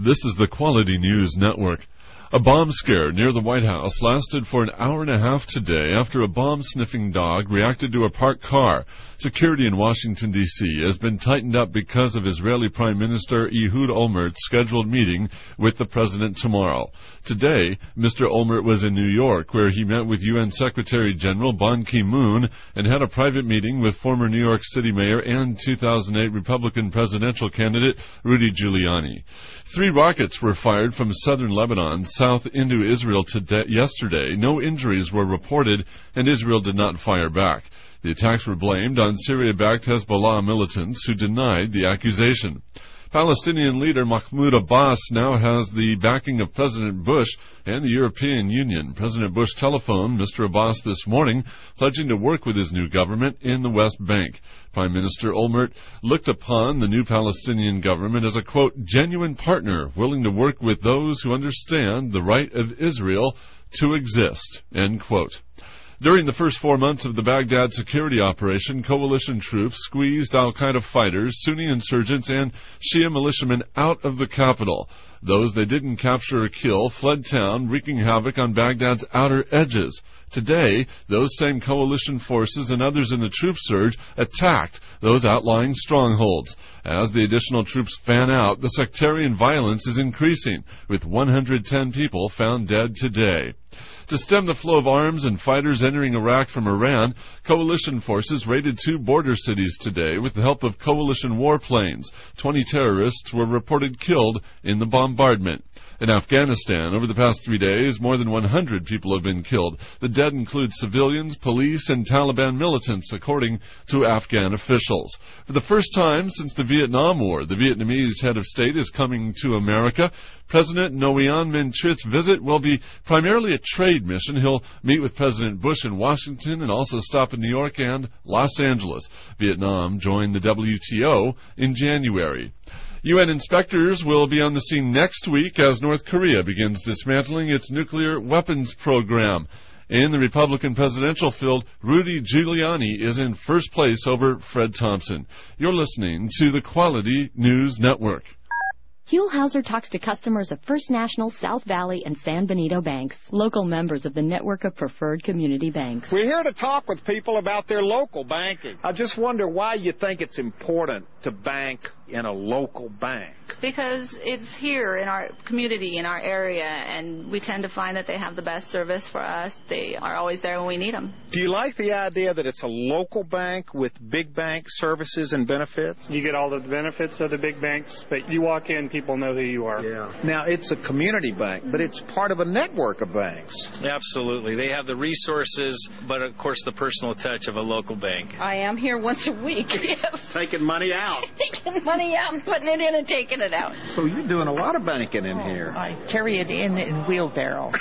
This is the Quality News Network. A bomb scare near the White House lasted for an hour and a half today after a bomb-sniffing dog reacted to a parked car. Security in Washington, D.C. has been tightened up because of Israeli Prime Minister Ehud Olmert's scheduled meeting with the president tomorrow. Today, Mr. Olmert was in New York, where he met with UN Secretary General Ban Ki-moon and had a private meeting with former New York City Mayor and 2008 Republican presidential candidate Rudy Giuliani. 3 rockets were fired from southern Lebanon south into Israel yesterday. No injuries were reported, and Israel did not fire back. The attacks were blamed on Syria-backed Hezbollah militants who denied the accusation. Palestinian leader Mahmoud Abbas now has the backing of President Bush and the European Union. President Bush telephoned Mr. Abbas this morning, pledging to work with his new government in the West Bank. Prime Minister Olmert looked upon the new Palestinian government as a, quote, genuine partner, willing to work with those who understand the right of Israel to exist, end quote. During the first 4 months of the Baghdad security operation, coalition troops squeezed al-Qaeda fighters, Sunni insurgents, and Shia militiamen out of the capital. Those they didn't capture or kill fled town, wreaking havoc on Baghdad's outer edges. Today, those same coalition forces and others in the troop surge attacked those outlying strongholds. As the additional troops fan out, the sectarian violence is increasing, with 110 people found dead today. To stem the flow of arms and fighters entering Iraq from Iran, coalition forces raided 2 border cities today with the help of coalition warplanes. 20 terrorists were reported killed in the bombardment. In Afghanistan, over the past 3 days, more than 100 people have been killed. The dead include civilians, police, and Taliban militants, according to Afghan officials. For the first time since the Vietnam War, the Vietnamese head of state is coming to America. President Nguyen Minh Triet's visit will be primarily a trade mission. He'll meet with President Bush in Washington and also stop in New York and Los Angeles. Vietnam joined the WTO in January. UN inspectors will be on the scene next week as North Korea begins dismantling its nuclear weapons program. In the Republican presidential field, Rudy Giuliani is in first place over Fred Thompson. You're listening to the Quality News Network. Huell Hauser talks to customers of First National, South Valley, and San Benito banks, local members of the network of preferred community banks. We're here to talk with people about their local banking. I just wonder why you think it's important to bank in a local bank. Because it's here in our community, in our area, and we tend to find that they have the best service for us. They are always there when we need them. Do you like the idea that it's a local bank with big bank services and benefits? You get all of the benefits of the big banks, but you walk in, people know who you are. Yeah. Now, it's a community bank, but it's part of a network of banks. Absolutely. They have the resources, but of course the personal touch of a local bank. I am here once a week, yes. Taking money out. Taking money out and putting it in and taking it out. So you're doing a lot of banking in here. I carry it in wheelbarrow.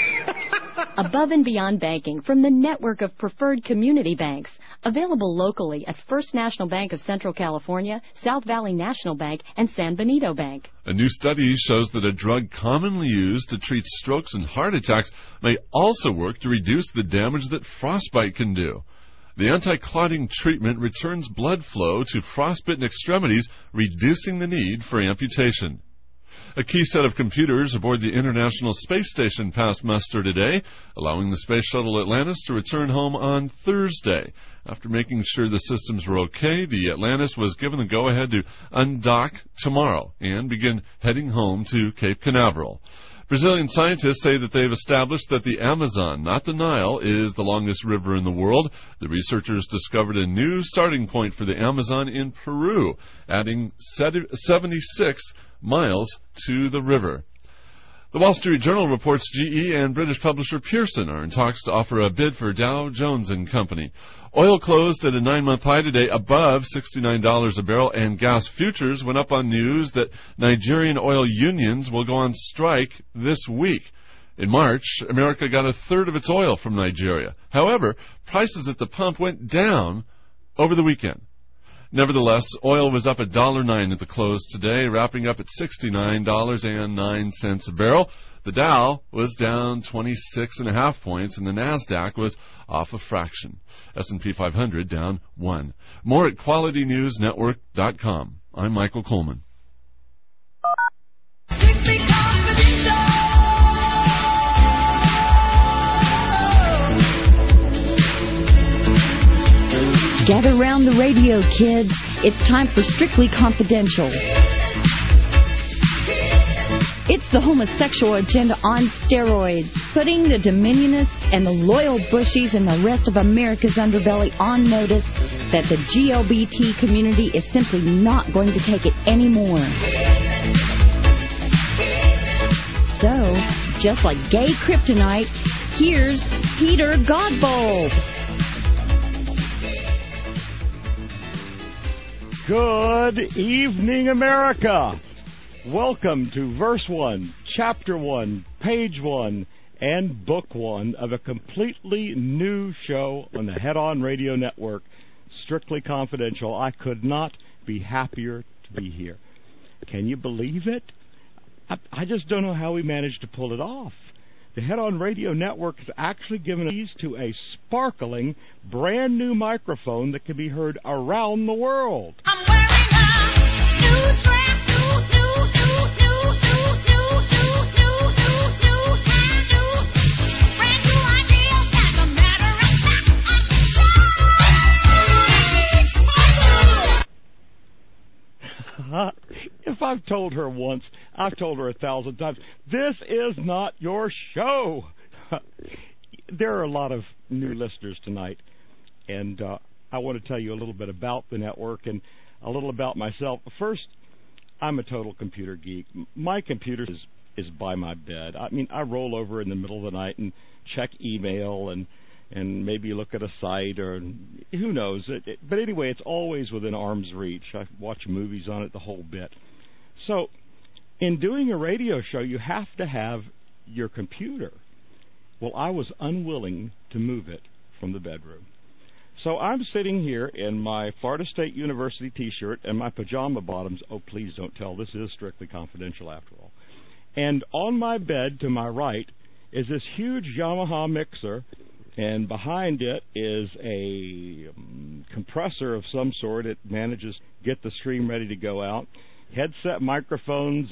Above and beyond banking from the network of preferred community banks, available locally at First National Bank of Central California, South Valley National Bank, and San Benito Bank. A new study shows that a drug commonly used to treat strokes and heart attacks may also work to reduce the damage that frostbite can do. The anti-clotting treatment returns blood flow to frostbitten extremities, reducing the need for amputation. A key set of computers aboard the International Space Station passed muster today, allowing the Space Shuttle Atlantis to return home on Thursday. After making sure the systems were okay, the Atlantis was given the go-ahead to undock tomorrow and begin heading home to Cape Canaveral. Brazilian scientists say that they've established that the Amazon, not the Nile, is the longest river in the world. The researchers discovered a new starting point for the Amazon in Peru, adding 76 miles to the river. The Wall Street Journal reports GE and British publisher Pearson are in talks to offer a bid for Dow Jones & Company. Oil closed at a 9-month high today above $69 a barrel, and gas futures went up on news that Nigerian oil unions will go on strike this week. In March, America got a third of its oil from Nigeria. However, prices at the pump went down over the weekend. Nevertheless, oil was up $1.09 at the close today, wrapping up at $69.09 a barrel. The Dow was down 26.5 points, and the NASDAQ was off a fraction. S&P 500 down 1. More at QualityNewsNetwork.com. I'm Michael Coleman. Gather round the radio, kids. It's time for Strictly Confidential. It's the homosexual agenda on steroids, putting the Dominionists and the loyal Bushies and the rest of America's underbelly on notice that the GLBT community is simply not going to take it anymore. So, just like gay kryptonite, here's Peter Godbold. Good evening, America. Welcome to Verse 1, Chapter 1, Page 1, and Book 1 of a completely new show on the Head On Radio Network, Strictly Confidential. I could not be happier to be here. Can you believe it? I just don't know how we managed to pull it off. The Head On Radio Network has actually given keys to a sparkling, brand new microphone that can be heard around the world. I'm wearing a new dress. If I've told her once, I've told her 1,000 times, this is not your show. There are a lot of new listeners tonight, and I want to tell you a little bit about the network and a little about myself. First, I'm a total computer geek. My computer is by my bed. I mean, I roll over in the middle of the night and check email and maybe look at a site, or who knows. But anyway, it's always within arm's reach. I watch movies on it, the whole bit. So in doing a radio show, you have to have your computer. Well, I was unwilling to move it from the bedroom. So I'm sitting here in my Florida State University T-shirt and my pajama bottoms. Oh, please don't tell. This is Strictly Confidential after all. And on my bed to my right is this huge Yamaha mixer, and behind it is a compressor of some sort. It manages to get the stream ready to go out. Headset microphones.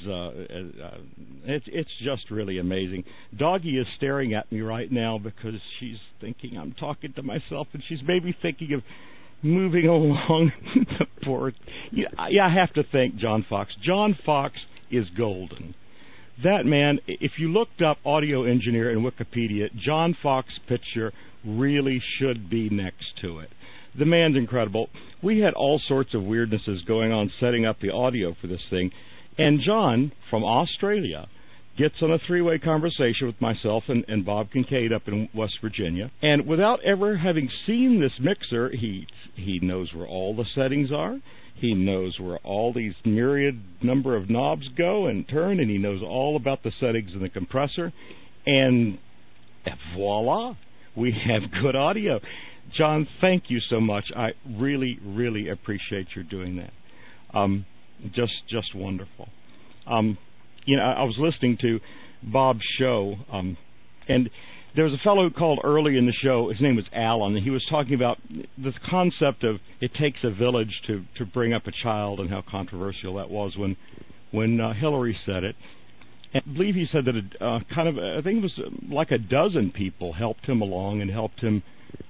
It's just really amazing. Doggy is staring at me right now because she's thinking I'm talking to myself, and she's maybe thinking of moving along the board. Yeah, I have to thank John Fox. John Fox is golden. That man, if you looked up audio engineer in Wikipedia, John Fox's picture really should be next to it. The man's incredible. We had all sorts of weirdnesses going on setting up the audio for this thing, and John from Australia gets on a three-way conversation with myself and Bob Kincaid up in West Virginia, and without ever having seen this mixer, he knows where all the settings are. He knows where all these myriad number of knobs go and turn, and he knows all about the settings in the compressor. And voila, we have good audio. John, thank you so much. I really, really appreciate your doing that. Just wonderful. You know, I was listening to Bob's show, and there was a fellow who called early in the show. His name was Alan, and he was talking about this concept of it takes a village to bring up a child, and how controversial that was when Hillary said it. And I believe he said that I think it was like a dozen people helped him along and helped him,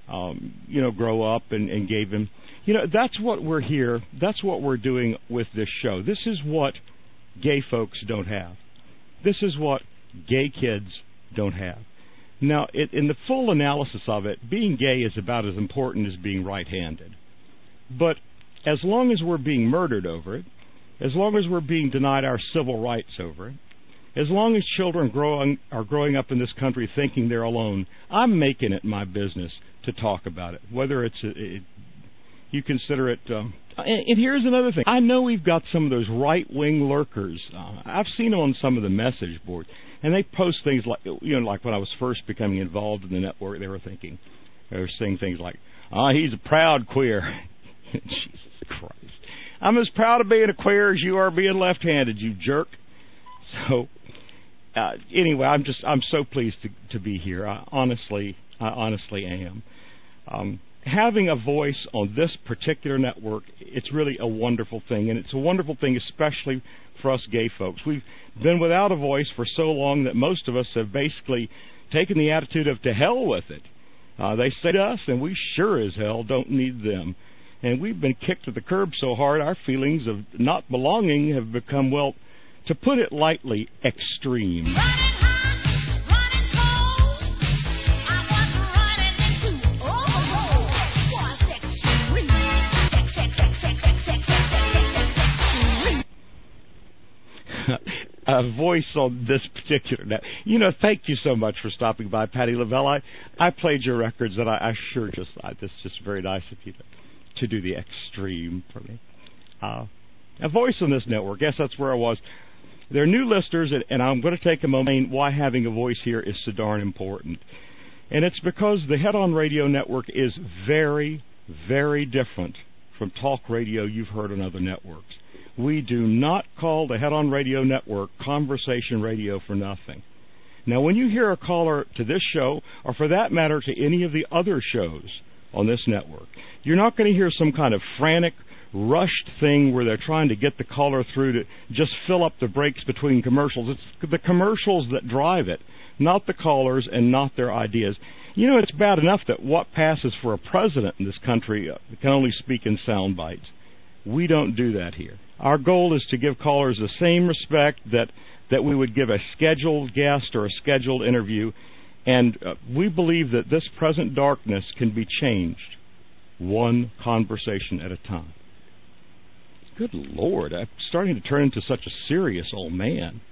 grow up and gave him. That's what we're here. That's what we're doing with this show. This is what gay folks don't have. This is what gay kids don't have. Now, in the full analysis of it, being gay is about as important as being right-handed. But as long as we're being murdered over it, as long as we're being denied our civil rights over it, as long as children are growing up in this country thinking they're alone, I'm making it my business to talk about it, whether you consider it. And here's another thing. I know we've got some of those right-wing lurkers. I've seen them on some of the message boards, and they post things like, like when I was first becoming involved in the network, they were saying things like, he's a proud queer. Jesus Christ. I'm as proud of being a queer as you are being left-handed, you jerk. So, anyway, I'm so pleased to be here. I honestly am. Having a voice on this particular network, it's really a wonderful thing, and it's a wonderful thing especially for us gay folks. We've been without a voice for so long that most of us have basically taken the attitude of to hell with it. They say to us, and we sure as hell don't need them. And we've been kicked to the curb so hard, our feelings of not belonging have become, well, to put it lightly, extreme. A voice on this particular now. Thank you so much for stopping by, Patti LaBelle. I played your records, and I sure this is just very nice of you to do the extreme for me. A voice on this network. Yes, that's where I was. There are new listeners, and I'm going to take a moment why having a voice here is so darn important. And it's because the Head On Radio Network is very, very different from talk radio you've heard on other networks. We do not call the Head On Radio Network conversation radio for nothing. Now, when you hear a caller to this show, or for that matter to any of the other shows on this network, you're not going to hear some kind of frantic, rushed thing where they're trying to get the caller through to just fill up the breaks between commercials. It's the commercials that drive it, not the callers and not their ideas. It's bad enough that what passes for a president in this country can only speak in sound bites. We don't do that here. Our goal is to give callers the same respect that we would give a scheduled guest or a scheduled interview, and we believe that this present darkness can be changed one conversation at a time. Good Lord, I'm starting to turn into such a serious old man.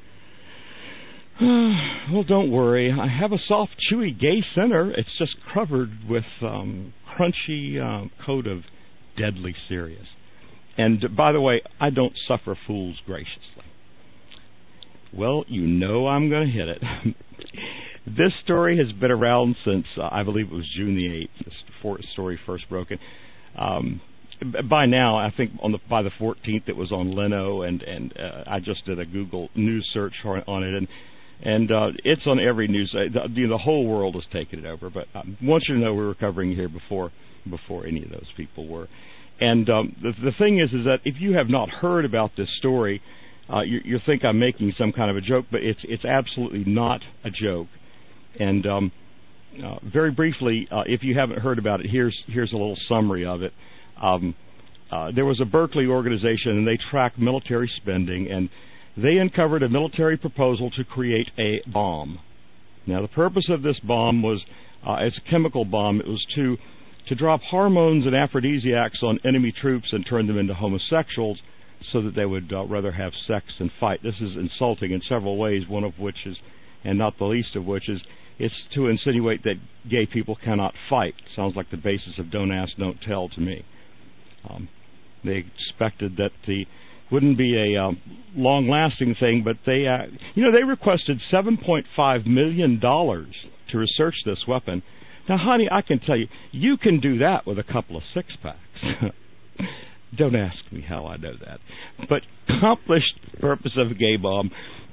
Well, don't worry. I have a soft, chewy gay center. It's just covered with crunchy coat of deadly serious. And, by the way, I don't suffer fools graciously. Well, I'm going to hit it. This story has been around since, I believe it was June the 8th, this story first broken. By now, I think by the 14th, it was on Leno, and I just did a Google News search on it, and it's on every news. The whole world has taken it over, but I want you to know we were covering it here before any of those people were. And the thing is that if you have not heard about this story, you think I'm making some kind of a joke, but it's absolutely not a joke. And very briefly, if you haven't heard about it, here's a little summary of it. There was a Berkeley organization, and they tracked military spending, and they uncovered a military proposal to create a bomb. Now, the purpose of this bomb was, as a chemical bomb, it was to drop hormones and aphrodisiacs on enemy troops and turn them into homosexuals so that they would rather have sex than fight. This is insulting in several ways, one of which is, and not the least of which is, it's to insinuate that gay people cannot fight. Sounds like the basis of don't ask, don't tell to me. They expected that wouldn't be a long-lasting thing, but they requested $7.5 million to research this weapon. Now, honey, I can tell you, you can do that with a couple of six-packs. Don't ask me how I know that. But accomplished purpose of a gay bomb,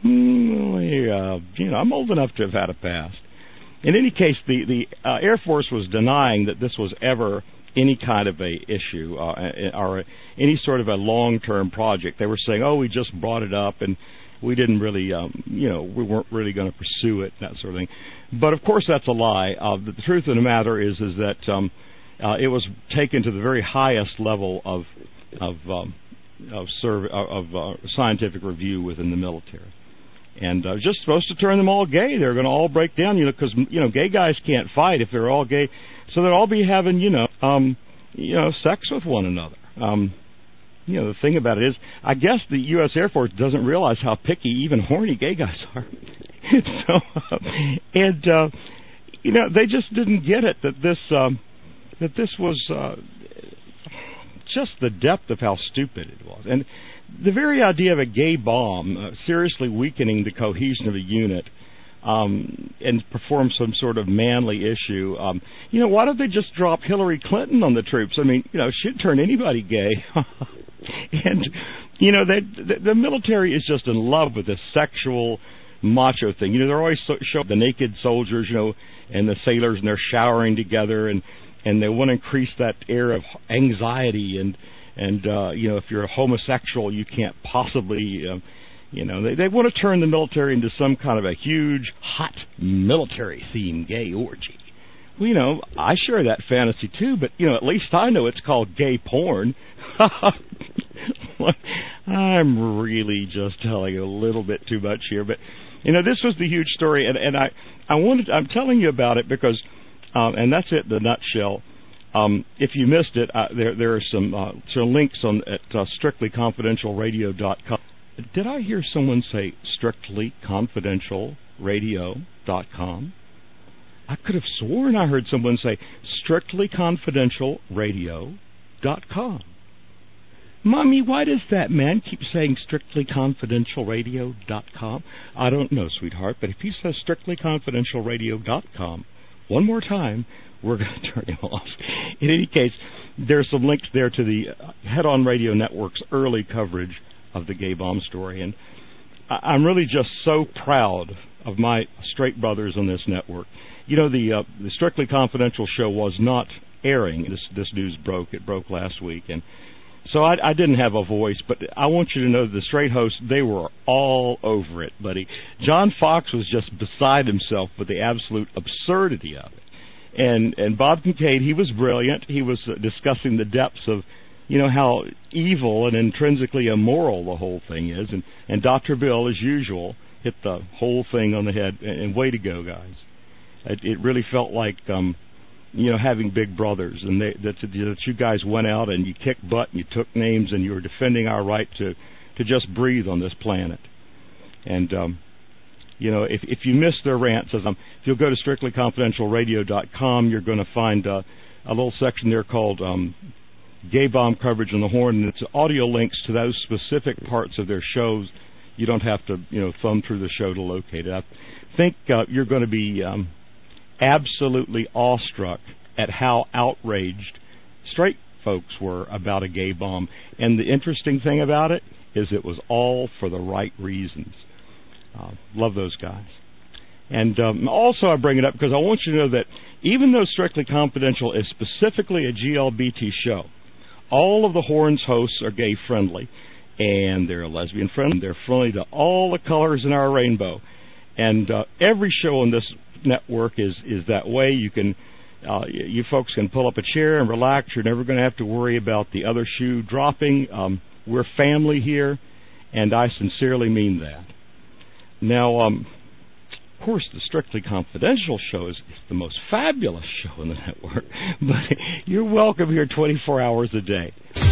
I'm old enough to have had a past. In any case, the Air Force was denying that this was ever any kind of a issue or any sort of a long-term project. They were saying, we just brought it up and we didn't really, we weren't really going to pursue it, that sort of thing. But, of course, that's a lie. The truth of the matter is that it was taken to the very highest level of scientific review within the military. And just supposed to turn them all gay. They're going to all break down, because, gay guys can't fight if they're all gay. So they'll all be having, sex with one another. The thing about it is, I guess the U.S. Air Force doesn't realize how picky, even horny gay guys are. They just didn't get it that this was just the depth of how stupid it was. And the very idea of a gay bomb seriously weakening the cohesion of a unit and perform some sort of manly issue. Why don't they just drop Hillary Clinton on the troops? I mean, she'd turn anybody gay. And, the military is just in love with this sexual macho thing. They're always showing the naked soldiers, and the sailors, and they're showering together, and they want to increase that air of anxiety, and if you're a homosexual, you can't possibly, they want to turn the military into some kind of a huge, hot, military-themed gay orgy. Well, I share that fantasy too, but, at least I know it's called gay porn. I'm really just telling you a little bit too much here, but, this was the huge story, and I'm telling you about it because, and that's it in a nutshell. If you missed it, there are some links at strictlyconfidentialradio.com. Did I hear someone say strictlyconfidentialradio.com? I could have sworn I heard someone say strictlyconfidentialradio.com. Mommy, why does that man keep saying strictlyconfidentialradio.com? I don't know, sweetheart, but if he says strictlyconfidentialradio.com one more time, we're going to turn him off. In any case, there's some links there to the Head On Radio Network's early coverage of the gay bomb story, and I'm really just so proud of my straight brothers on this network. The Strictly Confidential show was not airing. This news broke. It broke last week, and so I didn't have a voice, but I want you to know the straight hosts, they were all over it, buddy. John Fox was just beside himself with the absolute absurdity of it. And Bob Kincaid, he was brilliant. He was discussing the depths of, how evil and intrinsically immoral the whole thing is. And Dr. Bill, as usual, hit the whole thing on the head. And way to go, guys. It really felt like, having big brothers. And that you guys went out and you kicked butt and you took names and you were defending our right to just breathe on this planet. And, if you missed their rants, if you'll go to strictlyconfidentialradio.com, you're going to find a little section there called Gay Bomb Coverage on the Horn, and it's audio links to those specific parts of their shows. You don't have to, thumb through the show to locate it. I think you're going to be absolutely awestruck at how outraged straight folks were about a gay bomb. And the interesting thing about it is it was all for the right reasons. Love those guys. And also I bring it up because I want you to know that even though Strictly Confidential is specifically a GLBT show, all of the Horns hosts are gay-friendly, and they're lesbian-friendly. They're friendly to all the colors in our rainbow. And every show on this network is that way. You can, you folks can pull up a chair and relax. You're never going to have to worry about the other shoe dropping. We're family here, and I sincerely mean that. Now, of course, the Strictly Confidential show is the most fabulous show in the network, but you're welcome here 24 hours a day.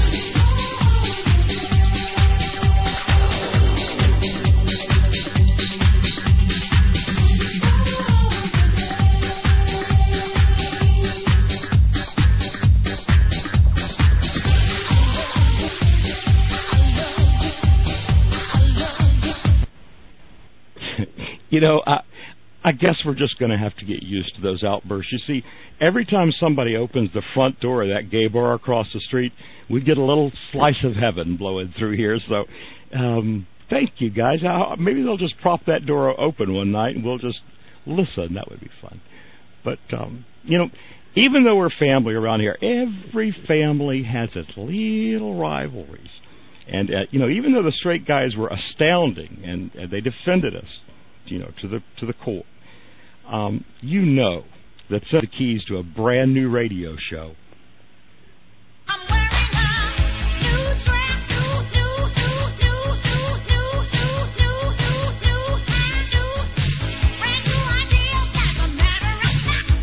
I guess we're just going to have to get used to those outbursts. You see, every time somebody opens the front door of that gay bar across the street, we get a little slice of heaven blowing through here. So, thank you, guys. Maybe they'll just prop that door open one night and we'll just listen. That would be fun. But, even though we're family around here, every family has its little rivalries. And, even though the straight guys were astounding and they defended us, to the core. That's the keys to a brand new radio show. I'm wearing a new dress, brand new ideas, as a matter of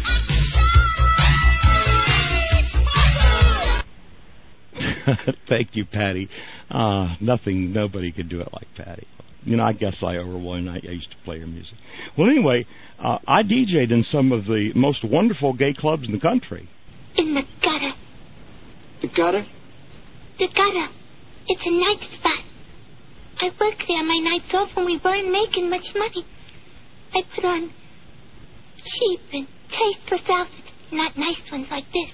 fact, Thank you, Patty. Nobody could do it like Patty. I guess I owe her one. I used to play her music. Well, anyway, I DJ'd in some of the most wonderful gay clubs in the country. in the gutter. The gutter? The gutter. It's a night spot. I worked there my nights off when we weren't making much money. I put on cheap and tasteless outfits, not nice ones like this.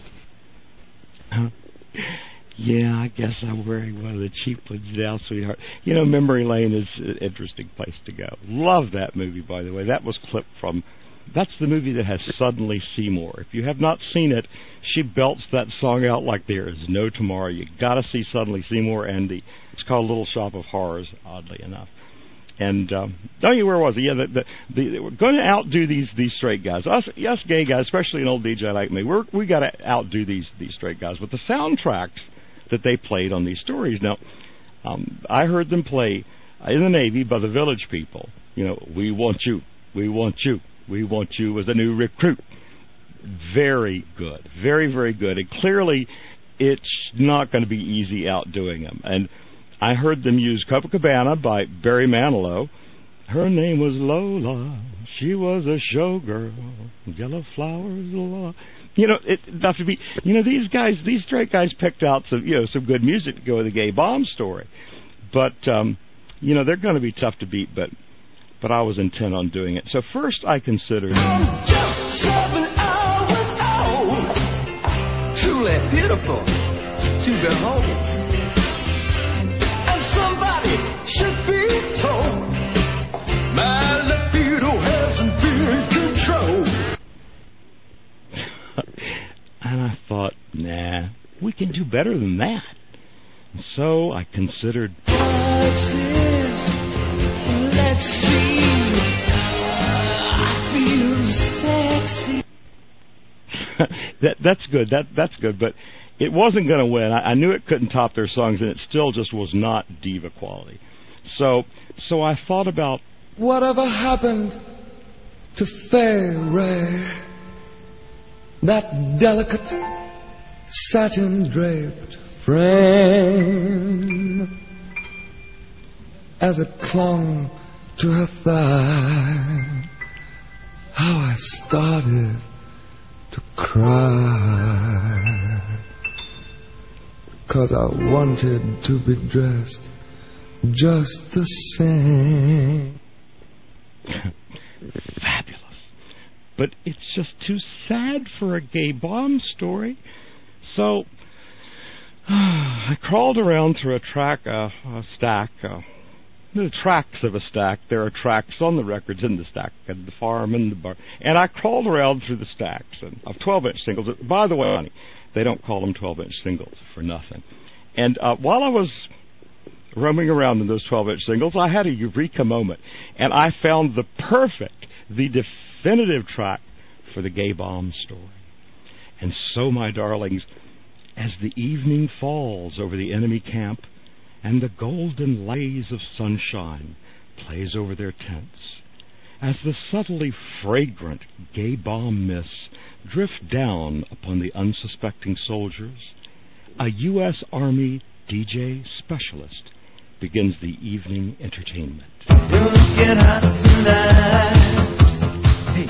Yeah, I guess I'm wearing one of the cheap ones now, sweetheart. Memory Lane is an interesting place to go. Love that movie, by the way. That was clipped from... That's the movie that has Suddenly Seymour. If you have not seen it, she belts that song out like there is no tomorrow. You got to see Suddenly Seymour, and it's called Little Shop of Horrors, oddly enough. And where was it? Yeah, we're going to outdo these straight guys. Us gay guys, especially an old DJ like me, we got to outdo these straight guys. But the soundtracks that they played on these stories. Now, I heard them play in the Navy by the Village People. We want you, we want you, we want you as a new recruit. Very good, very, very good. And clearly, it's not going to be easy outdoing them. And I heard them use Copacabana by Barry Manilow. Her name was Lola. She was a showgirl. Yellow flowers, Lola. Not to be. These guys, these straight guys, picked out some good music to go with the Gay Bomb story. But they're going to be tough to beat. But I was intent on doing it. So first, I considered. I'm just 7 hours old. Truly beautiful to behold. Somebody should be told my libido hasn't been in control. And I thought, nah, we can do better than that. And so I considered. Let's see. I feel sexy. That's good. That's good, but. It wasn't going to win. I knew it couldn't top their songs, and it still just was not diva quality. So I thought about whatever happened to Fairy, that delicate satin draped frame, as it clung to her thigh. How I started to cry. 'Cause I wanted to be dressed just the same. Fabulous. But it's just too sad for a Gay Bomb story. So I crawled around through a stack. The tracks of a stack. There are tracks on the records in the stack, and the farm and the bar. And I crawled around through the stacks of 12-inch singles. By the way, honey, they don't call them 12-inch singles for nothing. And while I was roaming around in those 12-inch singles, I had a eureka moment. And I found the definitive track for the Gay Bomb story. And so, my darlings, as the evening falls over the enemy camp, and the golden lays of sunshine plays over their tents, as the subtly fragrant Gay Bomb mists drift down upon the unsuspecting soldiers, a U.S. Army DJ specialist begins the evening entertainment. You're looking hot tonight. Hey.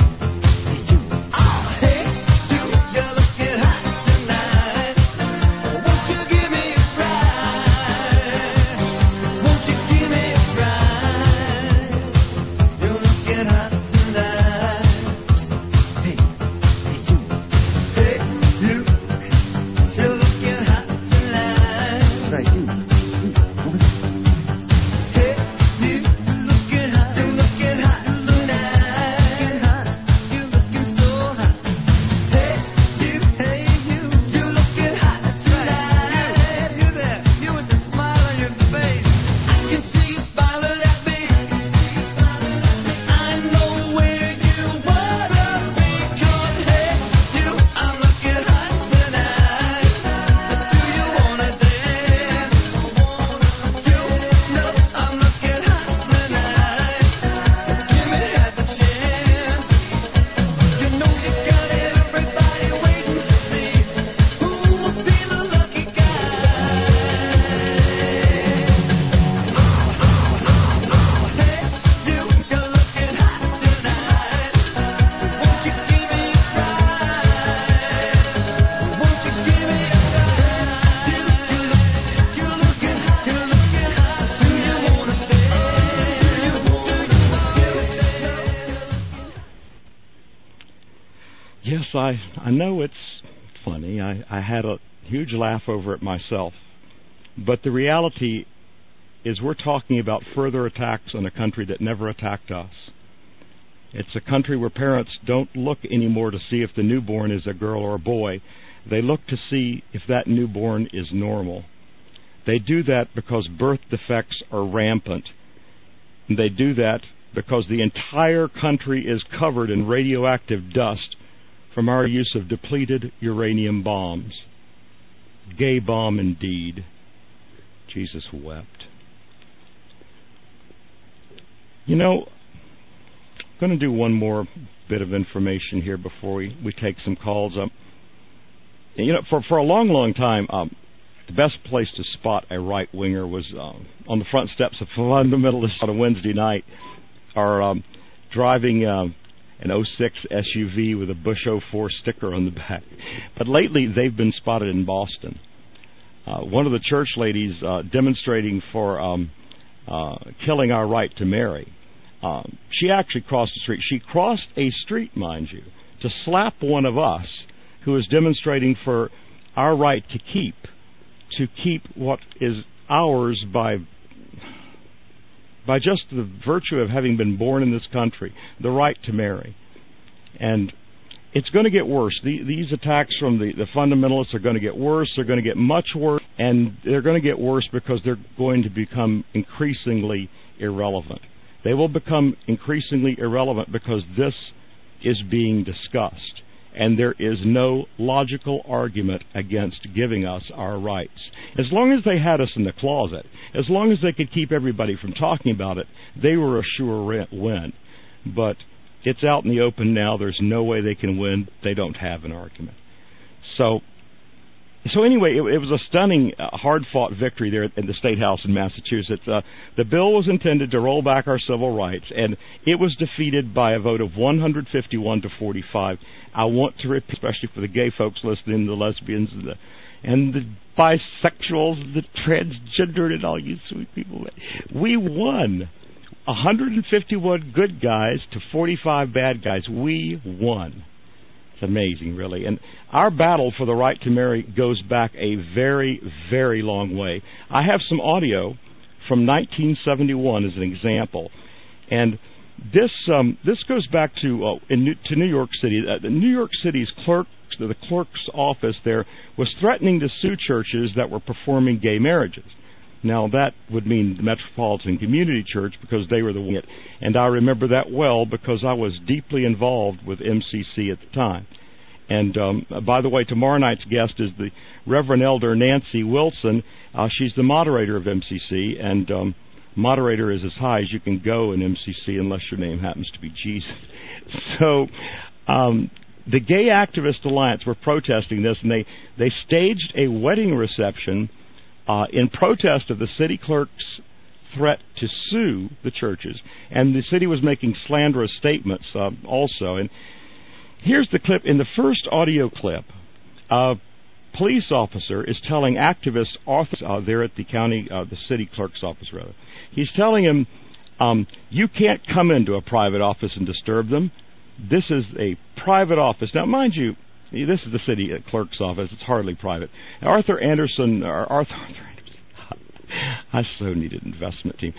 I know it's funny. I had a huge laugh over it myself. But the reality is we're talking about further attacks on a country that never attacked us. It's a country where parents don't look anymore to see if the newborn is a girl or a boy. They look to see if that newborn is normal. They do that because birth defects are rampant. And they do that because the entire country is covered in radioactive dust from our use of depleted uranium bombs. Gay bomb indeed. Jesus wept. You know, I'm going to do one more bit of information here before we take some calls up. You know, for a long, long time, the best place to spot a right-winger was on the front steps of fundamentalists on a Wednesday night, or driving an 06 SUV with a Bush 04 sticker on the back. But lately, they've been spotted in Boston. One of the church ladies demonstrating for killing our right to marry. She actually crossed the street. She crossed a street, mind you, to slap one of us who is demonstrating for our right to keep what is ours by just the virtue of having been born in this country, the right to marry. And it's going to get worse. These attacks from the fundamentalists are going to get worse. They're going to get much worse, and they're going to get worse because they're going to become increasingly irrelevant. They will become increasingly irrelevant because this is being discussed, and there is no logical argument against giving us our rights. As long as they had us in the closet, as long as they could keep everybody from talking about it, they were a sure win. But it's out in the open now. There's no way they can win. They don't have an argument. So anyway, it was a stunning, hard-fought victory there in the State House in Massachusetts. The bill was intended to roll back our civil rights, and it was defeated by a vote of 151 to 45. I want to repeat, especially for the gay folks listening, the lesbians, and the bisexuals, the transgendered, and all you sweet people. We won. 151 good guys to 45 bad guys. We won. It's amazing, really. And our battle for the right to marry goes back a very, very long way. I have some audio from 1971 as an example. And this goes back to New York City. New York City's the clerk's office there was threatening to sue churches that were performing gay marriages. Now, that would mean the Metropolitan Community Church, because they were the one. And I remember that well because I was deeply involved with MCC at the time. And, by the way, tomorrow night's guest is the Reverend Elder Nancy Wilson. She's the moderator of MCC, and moderator is as high as you can go in MCC unless your name happens to be Jesus. So the Gay Activist Alliance were protesting this, and they staged a wedding reception in protest of the city clerk's threat to sue the churches. And the city was making slanderous statements also. And here's the clip. In the first audio clip, a police officer is telling activist Arthur there at the city clerk's office, rather. He's telling him, you can't come into a private office and disturb them. This is a private office. Now, mind you, this is the city clerk's office. It's hardly private. Arthur Anderson, I so need an investment team.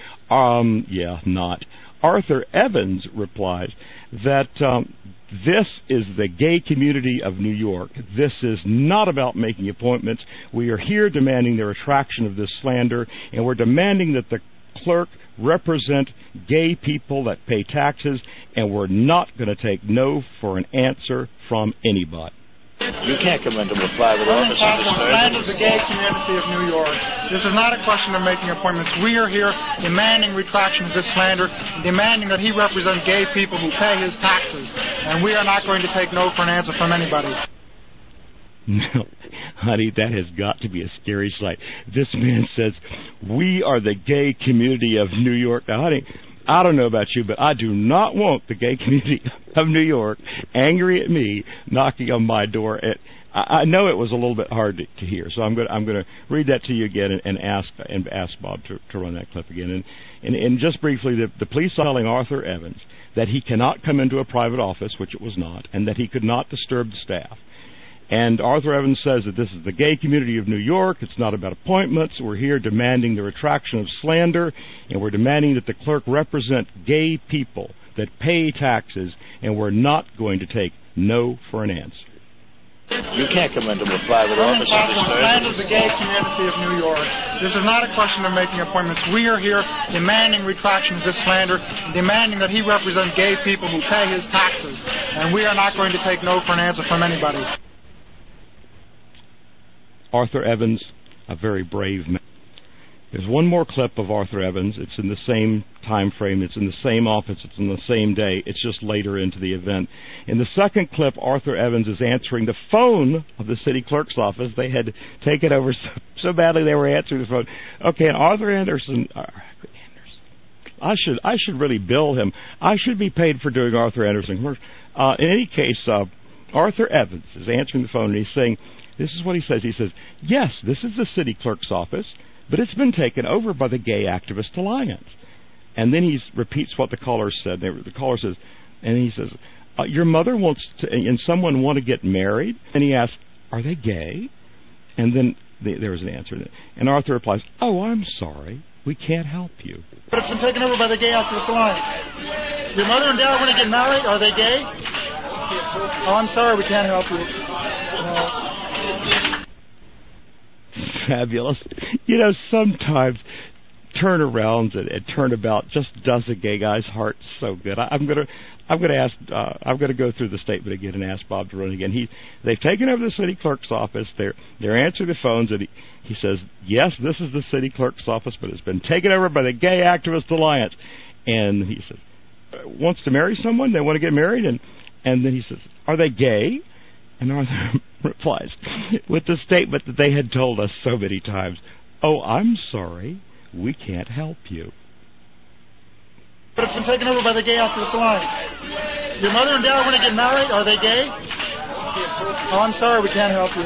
Arthur Evans replies that this is the gay community of New York. This is not about making appointments. We are here demanding the retraction of this slander, and we're demanding that the clerk represent gay people that pay taxes, and we're not going to take no for an answer from anybody. You can't come into a private office and slander the gay community of New York. This is not a question of making appointments. We are here demanding retraction of this slander, demanding that he represent gay people who pay his taxes, and we are not going to take no for an answer from anybody. No, honey, that has got to be a scary sight. This man says, we are the gay community of New York. Now, honey, I don't know about you, but I do not want the gay community of New York angry at me, knocking on my door. I know it was a little bit hard to hear, so I'm going to read that to you again and ask Bob to run that clip again. And just briefly, the police are telling Arthur Evans that he cannot come into a private office, which it was not, and that he could not disturb the staff. And Arthur Evans says that this is the gay community of New York. It's not about appointments. We're here demanding the retraction of slander, and we're demanding that the clerk represent gay people that pay taxes, and we're not going to take no for an answer. You can't come into a private office and slander the gay community of New York. This is not a question of making appointments. We are here demanding retraction of this slander, demanding that he represent gay people who pay his taxes. And we are not going to take no for an answer from anybody. Arthur Evans, a very brave man. There's one more clip of Arthur Evans. It's in the same time frame. It's in the same office. It's in the same day. It's just later into the event. In the second clip, Arthur Evans is answering the phone of the city clerk's office. They had taken over so badly they were answering the phone. Okay, and Arthur Anderson. I should really bill him. I should be paid for doing Arthur Anderson. In any case, Arthur Evans is answering the phone and he's saying, this is what he says. He says, yes, this is the city clerk's office, but it's been taken over by the Gay Activist Alliance. And then he repeats what the caller said. The caller says, and he says, your mother wants to, and someone want to get married? And he asks, are they gay? And then there was an answer. And Arthur replies, oh, I'm sorry. We can't help you. But it's been taken over by the Gay Activist Alliance. Your mother and dad want to get married? Are they gay? Oh, I'm sorry. We can't help you. Fabulous. You know, sometimes turnarounds and turnabout just does a gay guy's heart so good. I'm gonna go through the statement again and ask Bob to run again. They've taken over the city clerk's office. They're answering the phones, and he says, yes, this is the city clerk's office, but it's been taken over by the Gay Activist Alliance. And he says, wants to marry someone? They want to get married? And then he says, are they gay? And Arthur replies with the statement that they had told us so many times, oh, I'm sorry, we can't help you. But it's been taken over by the Gay Activist Alliance. Your mother and dad want to get married? Are they gay? Oh, I'm sorry, we can't help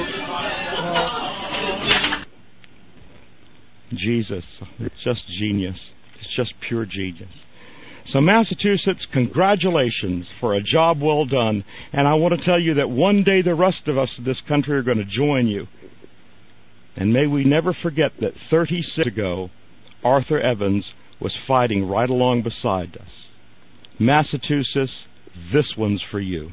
you. Jesus, it's just genius. It's just pure genius. So Massachusetts, congratulations for a job well done. And I want to tell you that one day the rest of us in this country are going to join you. And may we never forget that 36 ago, Arthur Evans was fighting right along beside us. Massachusetts, this one's for you.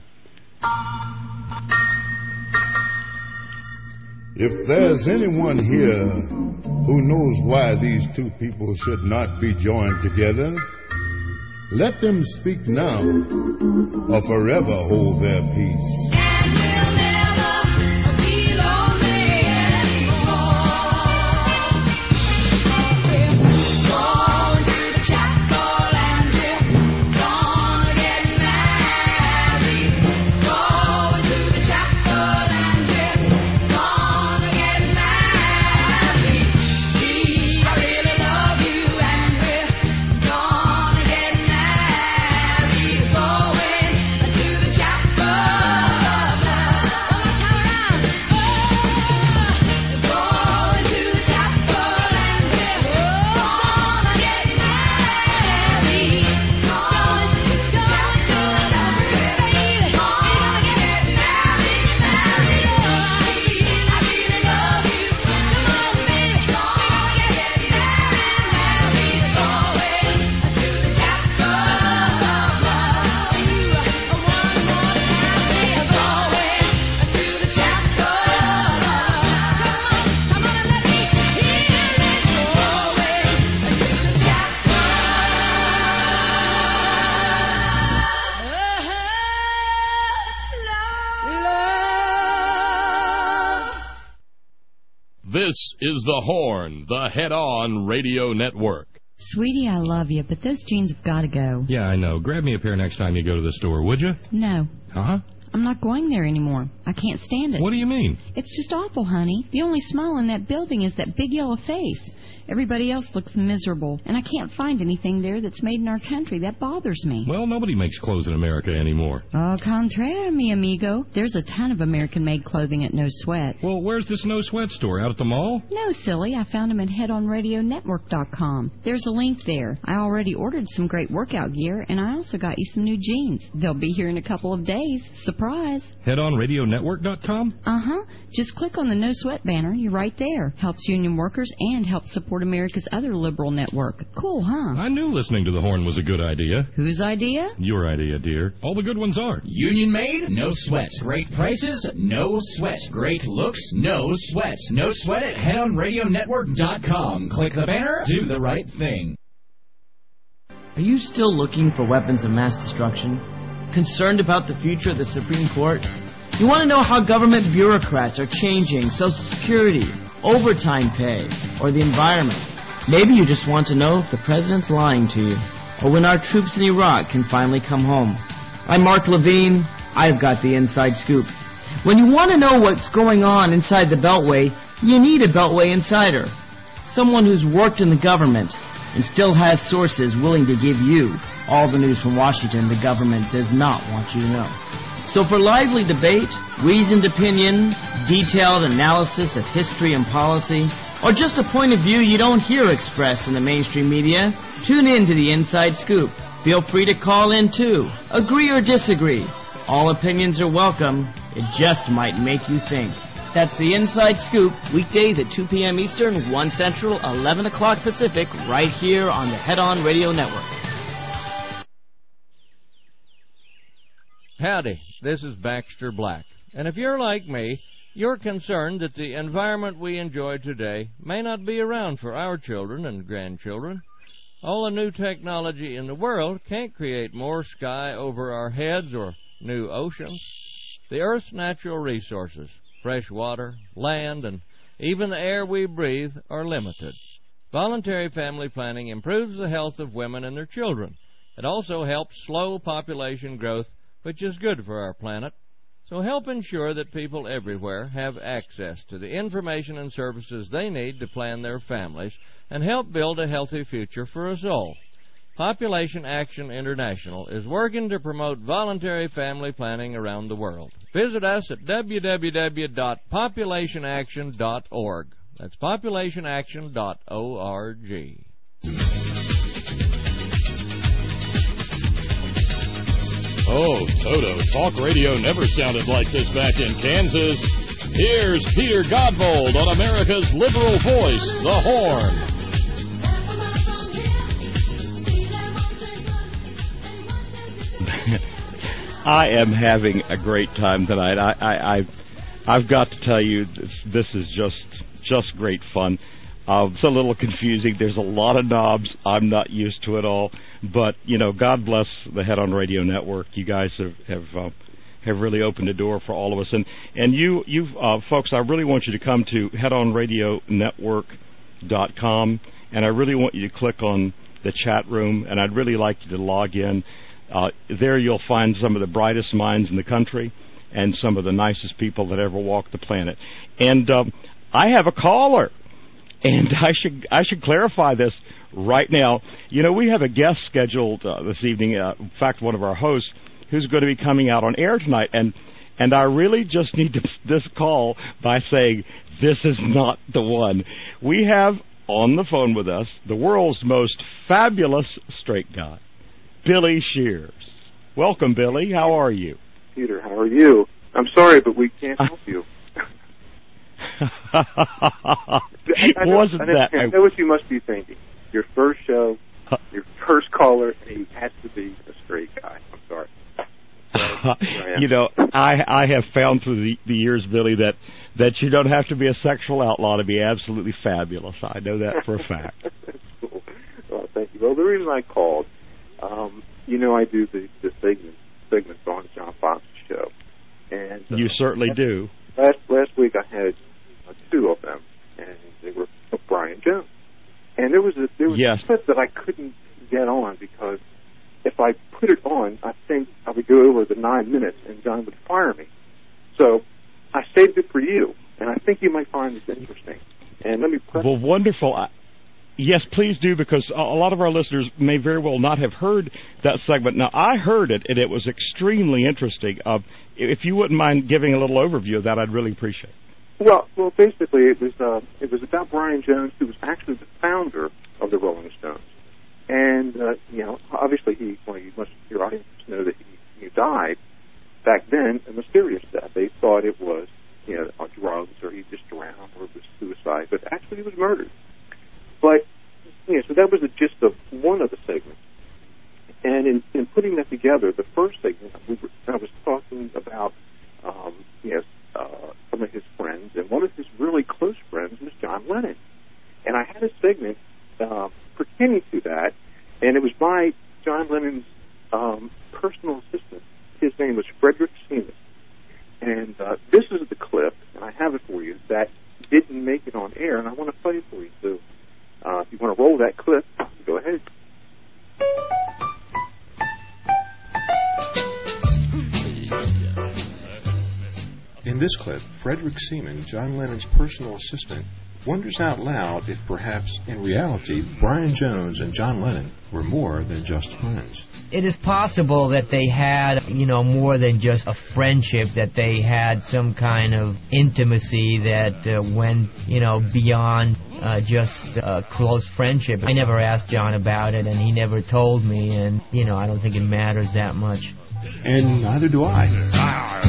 If there's anyone here who knows why these two people should not be joined together, let them speak now or forever hold their peace. This is The Horn, the head-on radio network. Sweetie, I love you, but those jeans have got to go. Yeah, I know. Grab me a pair next time you go to the store, would you? No. Uh-huh. I'm not going there anymore. I can't stand it. What do you mean? It's just awful, honey. The only smile in that building is that big yellow face. Everybody else looks miserable, and I can't find anything there that's made in our country. That bothers me. Well, nobody makes clothes in America anymore. Au contraire, mi amigo. There's a ton of American-made clothing at No Sweat. Well, where's this No Sweat store? Out at the mall? No, silly. I found them at headonradionetwork.com. There's a link there. I already ordered some great workout gear, and I also got you some new jeans. They'll be here in a couple of days. Surprise! surprise. HeadOnRadioNetwork.com? Uh-huh. Just click on the No Sweat banner. You're right there. Helps union workers and helps support America's other liberal network. Cool, huh? I knew listening to the Horn was a good idea. Whose idea? Your idea, dear. All the good ones are. Union made? No sweat. Great prices? No sweat. Great looks? No sweat. No sweat at HeadOnRadioNetwork.com. Click the banner. Do the right thing. Are you still looking for weapons of mass destruction? Concerned about the future of the Supreme Court? You want to know how government bureaucrats are changing Social Security, overtime pay, or the environment? Maybe you just want to know if the president's lying to you, or when our troops in Iraq can finally come home. I'm Mark Levine. I've got the inside scoop. When you want to know what's going on inside the Beltway, you need a Beltway insider. Someone who's worked in the government and still has sources willing to give you all the news from Washington the government does not want you to know. So for lively debate, reasoned opinion, detailed analysis of history and policy, or just a point of view you don't hear expressed in the mainstream media, tune in to the Inside Scoop. Feel free to call in too. Agree or disagree. All opinions are welcome. It just might make you think. That's the Inside Scoop, weekdays at 2 p.m. Eastern, 1 Central, 11 o'clock Pacific, right here on the Head On Radio Network. Howdy, this is Baxter Black. And if you're like me, you're concerned that the environment we enjoy today may not be around for our children and grandchildren. All the new technology in the world can't create more sky over our heads or new oceans. The Earth's natural resources, fresh water, land, and even the air we breathe are limited. Voluntary family planning improves the health of women and their children. It also helps slow population growth, which is good for our planet. So help ensure that people everywhere have access to the information and services they need to plan their families and help build a healthy future for us all. Population Action International is working to promote voluntary family planning around the world. Visit us at www.populationaction.org. That's populationaction.org. Oh, Toto, talk radio never sounded like this back in Kansas. Here's Peter Godbold on America's liberal voice, The Horn. I am having a great time tonight. I've got to tell you, this is just great fun. It's a little confusing. There's a lot of knobs. I'm not used to it all. But, you know, God bless the Head On Radio Network. You guys have really opened the door for all of us. And you folks, I really want you to come to HeadOnRadioNetwork.com, and I really want you to click on the chat room, and I'd really like you to log in. There you'll find some of the brightest minds in the country and some of the nicest people that ever walked the planet. And I have a caller, and I should clarify this right now. You know, we have a guest scheduled this evening, in fact, one of our hosts, who's going to be coming out on air tonight. And I really just need this call by saying, this is not the one. We have on the phone with us the world's most fabulous straight guy, Billy Shears. Welcome, Billy. How are you? Peter, how are you? I'm sorry, but we can't help you. I know what you must be thinking. Your first show, your first caller, and he has to be a straight guy. I'm sorry. You know, I have found through the years, Billy, that you don't have to be a sexual outlaw to be absolutely fabulous. I know that for a fact. Cool. Well, thank you. Well, the reason I called, you know, I do the segments on John Fox's show, and you certainly do. Last week I had two of them, and they were Brian Jones, and there was a clip that I couldn't get on because if I put it on, I think I would go over the 9 minutes and John would fire me. So I saved it for you, and I think you might find this interesting. And let me well, wonderful. Yes, please do, because a lot of our listeners may very well not have heard that segment. Now, I heard it, and it was extremely interesting. If you wouldn't mind giving a little overview of that, I'd really appreciate it. Well, basically, it was about Brian Jones, who was actually the founder of the Rolling Stones. And, you know, obviously, your audience know that he died back then, a mysterious death. They thought it was, on drugs, or he just drowned, or it was suicide, but actually he was murdered. But, so that was the gist of one of the segments. And in putting that together, the first segment, I was talking about, some of his friends, and one of his really close friends was John Lennon. And I had a segment pertaining to that, and it was by John Lennon's personal assistant. His name was Frederick Seaman. And this is the clip, and I have it for you, that didn't make it on air, and I want to play it for you. So if you want to roll that clip, go ahead. In this clip, Frederick Seaman, John Lennon's personal assistant, wonders out loud if perhaps, in reality, Brian Jones and John Lennon were more than just friends. It is possible that they had, more than just a friendship, that they had some kind of intimacy that went, beyond just a close friendship. I never asked John about it, and he never told me, and, I don't think it matters that much. And neither do I.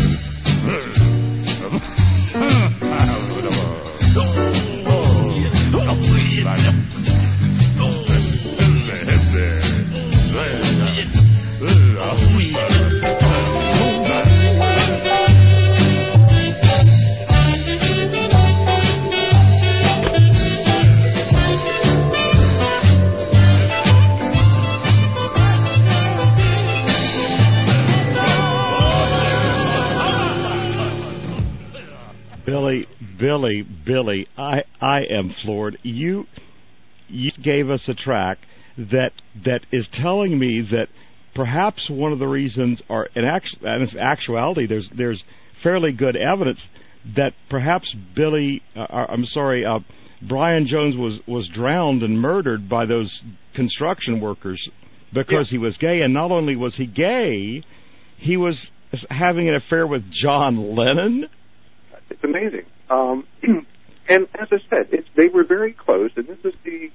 Billy, I am floored. You gave us a track that is telling me that perhaps one of the reasons, in actuality, there's fairly good evidence that perhaps Brian Jones was drowned and murdered by those construction workers because he was gay. And not only was he gay, he was having an affair with John Lennon. It's amazing. And as I said, they were very close, and this is the,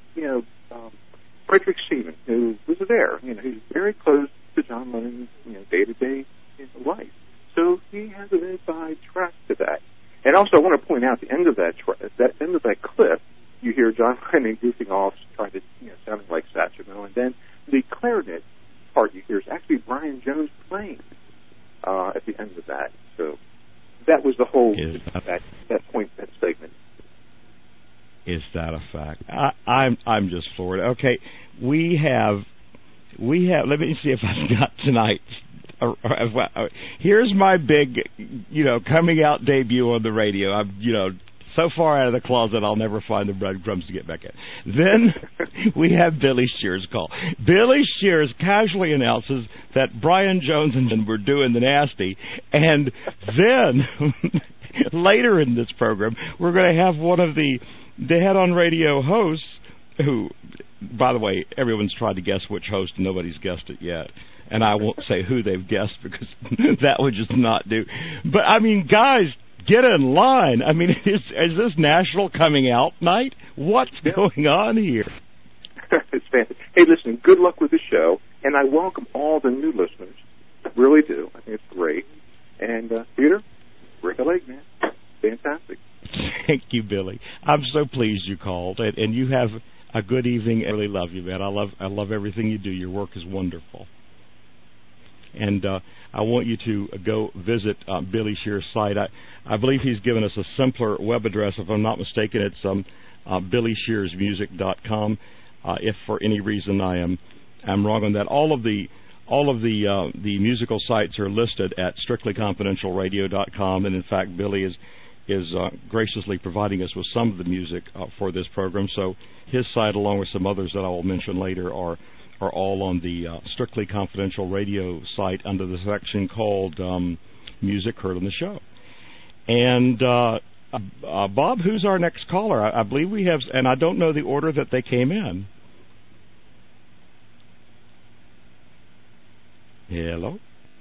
Frederick Seaman, who was there. He's very close to John Lennon's, day-to-day life. So he has an inside track to that. And also, I want to point out the end of that clip, you hear John Lennon goofing off, trying to, sounding like Satchmo, and then the clarinet part you hear is actually Brian Jones playing at the end of that. So that was the whole that point, that segment. Is that a fact? I'm just floored. Okay, we have. Let me see if I've got tonight. Here's my big, coming out debut on the radio. I'm, so far out of the closet, I'll never find the breadcrumbs to get back in. Then we have Billy Shears' call. Billy Shears casually announces that Brian Jones and them were doing the nasty, and then later in this program, we're going to have one of the head-on radio hosts who, by the way, everyone's tried to guess which host, and nobody's guessed it yet. And I won't say who they've guessed because that would just not do. But, guys, get in line. Is this National Coming Out Night? What's going on here? It's fantastic. Hey, listen, good luck with the show, and I welcome all the new listeners. I really do. I think it's great. And, Peter, break a leg, man. Fantastic. Thank you, Billy. I'm so pleased you called, and you have a good evening. I really love you, man. I love everything you do. Your work is wonderful. And I want you to go visit Billy Shears' site. I believe he's given us a simpler web address. If I'm not mistaken, it's BillyShearsMusic.com. If for any reason I'm wrong on that, all of the musical sites are listed at StrictlyConfidentialRadio.com. And in fact, Billy is graciously providing us with some of the music for this program. So his site, along with some others that I will mention later, are all on the Strictly Confidential Radio site under the section called Music Heard on the Show. And Bob, who's our next caller? I believe we have, and I don't know the order that they came in. Hello?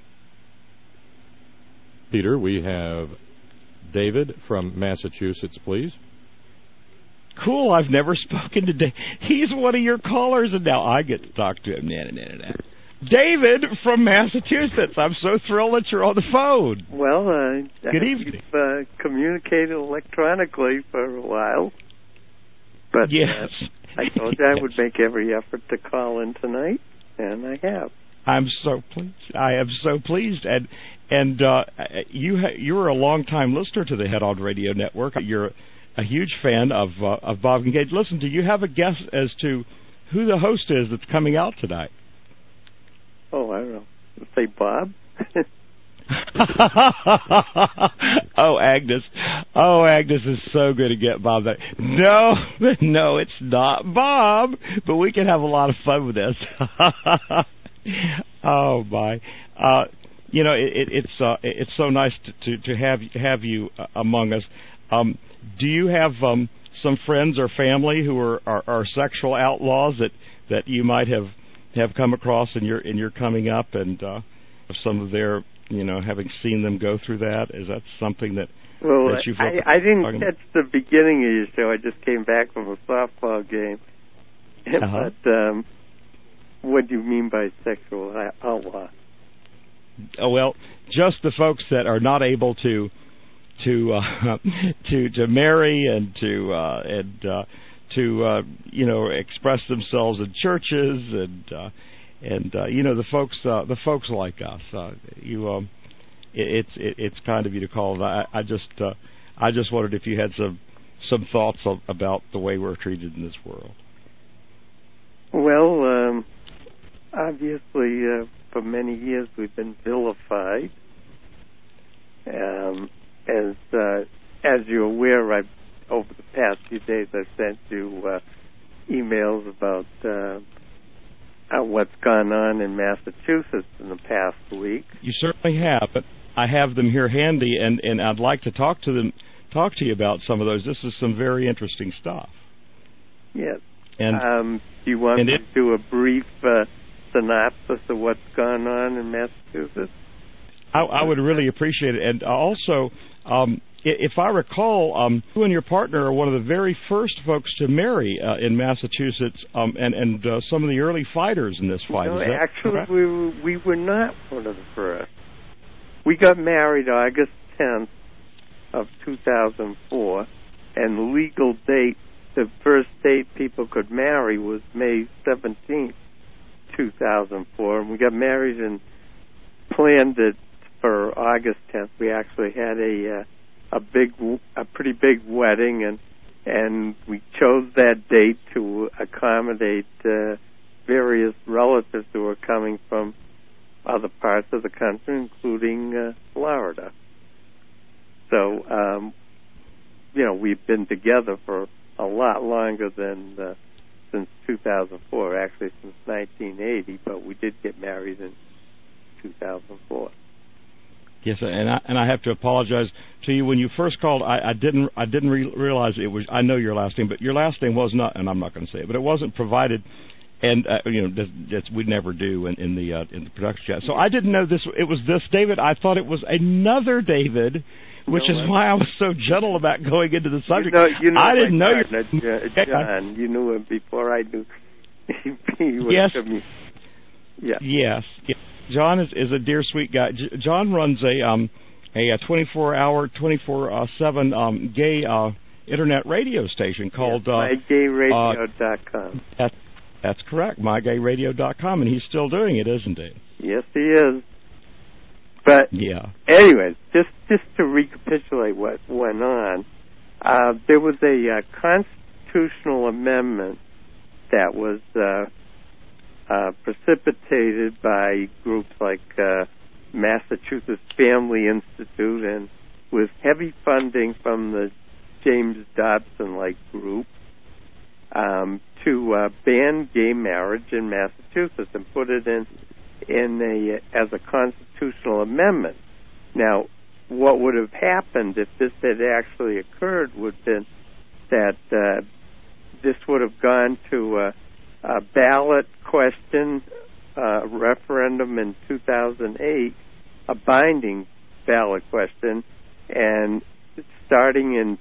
Peter, we have David from Massachusetts, please. Cool, I've never spoken to Dave. He's one of your callers, and now I get to talk to him. David from Massachusetts. I'm so thrilled that you're on the phone. Well, good evening. We've communicated electronically for a while, but yes. I told you I would make every effort to call in tonight, and I have. I'm so pleased. I am so pleased, and you're a long-time listener to the Head On Radio Network. You're a huge fan of Bob and Gage. Listen, do you have a guess as to who the host is that's coming out tonight? Oh, I don't know. Let's say Bob. Oh, Agnes is so good to get Bob back. No, it's not Bob, but we can have a lot of fun with this. Oh my! It's so nice to have you among us. Do you have some friends or family who are sexual outlaws that you might have come across in your coming up, and some of their, having seen them go through that? Is that something that you've? I didn't catch the beginning of your show. I just came back from a softball game. But what do you mean by sexual outlaw? Oh, well, just the folks that are not able to marry and to express themselves in churches and the folks like us. It's kind of you to call it. I just wondered if you had some thoughts about the way we're treated in this world. Well, obviously, for many years we've been vilified. As you're aware, over the past few days I've sent you emails about what's gone on in Massachusetts in the past week. You certainly have, but I have them here handy, and I'd like to talk to you about some of those. This is some very interesting stuff. Yes. And do you want me to do a brief synopsis of what's gone on in Massachusetts? I would really appreciate it. And also, if I recall, you and your partner are one of the very first folks to marry in Massachusetts, and some of the early fighters in this fight. Actually, we were not one of the first. We got married August 10th of 2004, and the legal date, the first date people could marry was May 17th, 2004, and we got married and planned it for August 10th. We actually had a pretty big wedding, and we chose that date to accommodate various relatives who were coming from other parts of the country, including Florida. So, we've been together for a lot longer than since 2004, actually since 1980, but we did get married in 2004. Yes, and I have to apologize to you. When you first called, I didn't realize it was. I know your last name, but your last name was not, and I'm not going to say it, but it wasn't provided, and we never do in the production chat. So I didn't know this. It was this David. I thought it was another David, which is why I was so gentle about going into the subject. I didn't know John. You knew him before I knew. He was Yes. John is a dear, sweet guy. John runs a 24-hour, 24/7 gay internet radio station called mygayradio.com. That's correct, mygayradio.com, and he's still doing it, isn't he? Yes, he is. But anyways, just to recapitulate what went on, there was a constitutional amendment that was precipitated by groups like Massachusetts Family Institute, and with heavy funding from the James Dobson-like group, to ban gay marriage in Massachusetts and put it as a constitutional amendment. Now, what would have happened if this had actually occurred would have been that this would have gone to a ballot question, referendum in 2008, a binding ballot question, and starting in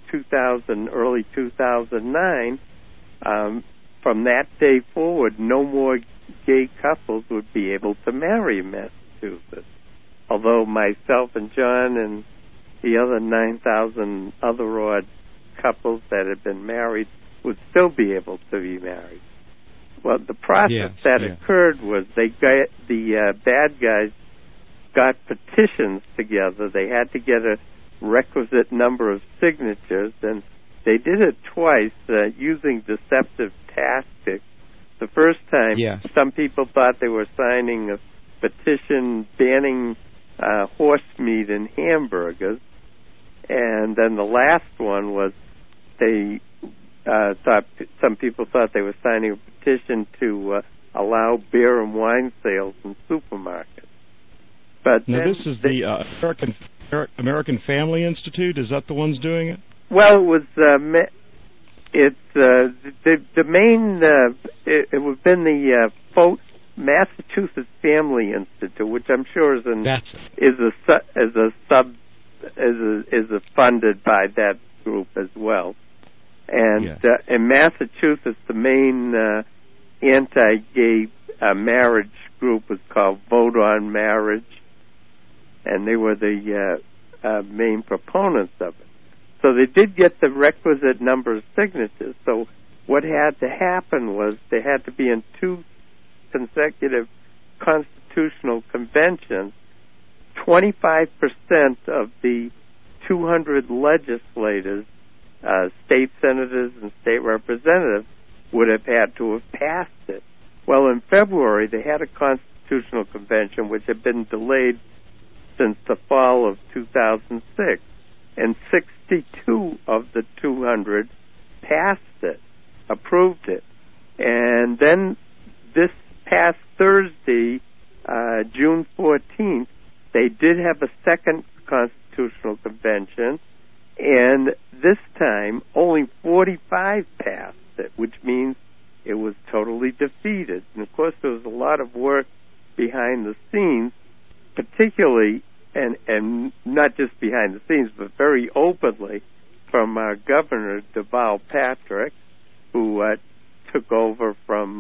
early 2009, from that day forward, no more gay couples would be able to marry in Massachusetts. Although myself and John and the other 9,000 other odd couples that had been married would still be able to be married. Well, the process occurred was the bad guys got petitions together. They had to get a requisite number of signatures, and they did it twice using deceptive tactics. The first time, some people thought they were signing a petition banning horse meat and hamburgers, and then the last one was some people thought they were signing a petition to allow beer and wine sales in supermarkets. But now this is the American Family Institute. Is that the ones doing it? Well, it was the main. It would have been the Massachusetts Family Institute, which I'm sure is funded by that group as well. And in Massachusetts, the main anti-gay marriage group was called Vote on Marriage, and they were the main proponents of it. So they did get the requisite number of signatures. So what had to happen was they had to be in 2 consecutive constitutional conventions. 25% of the 200 legislators, state senators and state representatives, would have had to have passed it. Well, in February, they had a constitutional convention which had been delayed since the fall of 2006, and 62 of the 200 passed it, approved it. And then this past Thursday, June 14th, they did have a second constitutional convention, and this time only 45 passed it, which means it was totally defeated. And of course, there was a lot of work behind the scenes, particularly, and not just behind the scenes, but very openly, from our governor, Deval Patrick, who took over from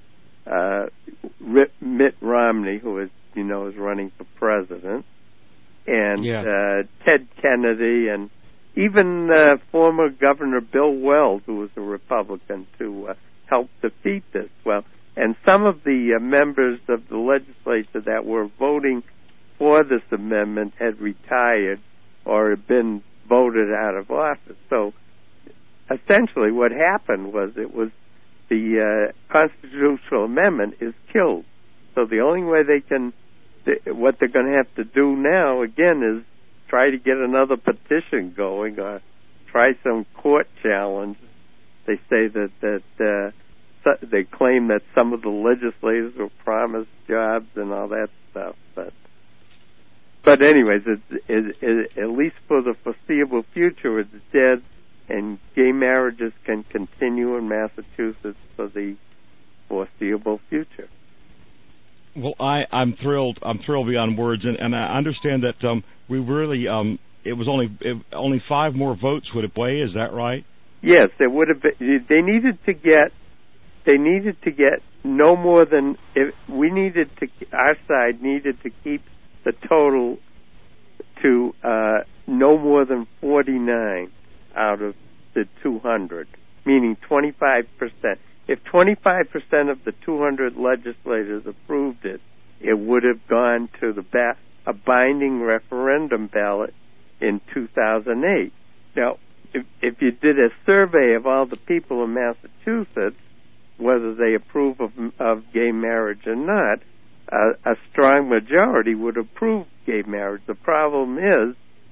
Mitt Romney, who is running for president, and Ted Kennedy, and even former Governor Bill Weld, who was a Republican, to help defeat this. Well, and some of the members of the legislature that were voting for this amendment had retired or had been voted out of office. So essentially what happened was the constitutional amendment is killed. So the only way what they're going to have to do now, again, is try to get another petition going or try some court challenge. They say that they claim that some of the legislators were promised jobs and all that stuff. But anyways, at least for the foreseeable future, it's dead, and gay marriages can continue in Massachusetts for the foreseeable future. Well, I'm thrilled. I'm thrilled beyond words, and I understand that we really it was only 5 more votes would it weigh? Is that right? Yes, it would have been. They needed to get no more than our side needed to keep the total to no more than 49 out of the 200, meaning 25%. If 25% of the 200 legislators approved it, it would have gone to a binding referendum ballot in 2008. Now, if you did a survey of all the people in Massachusetts, whether they approve of gay marriage or not, a strong majority would approve gay marriage. The problem is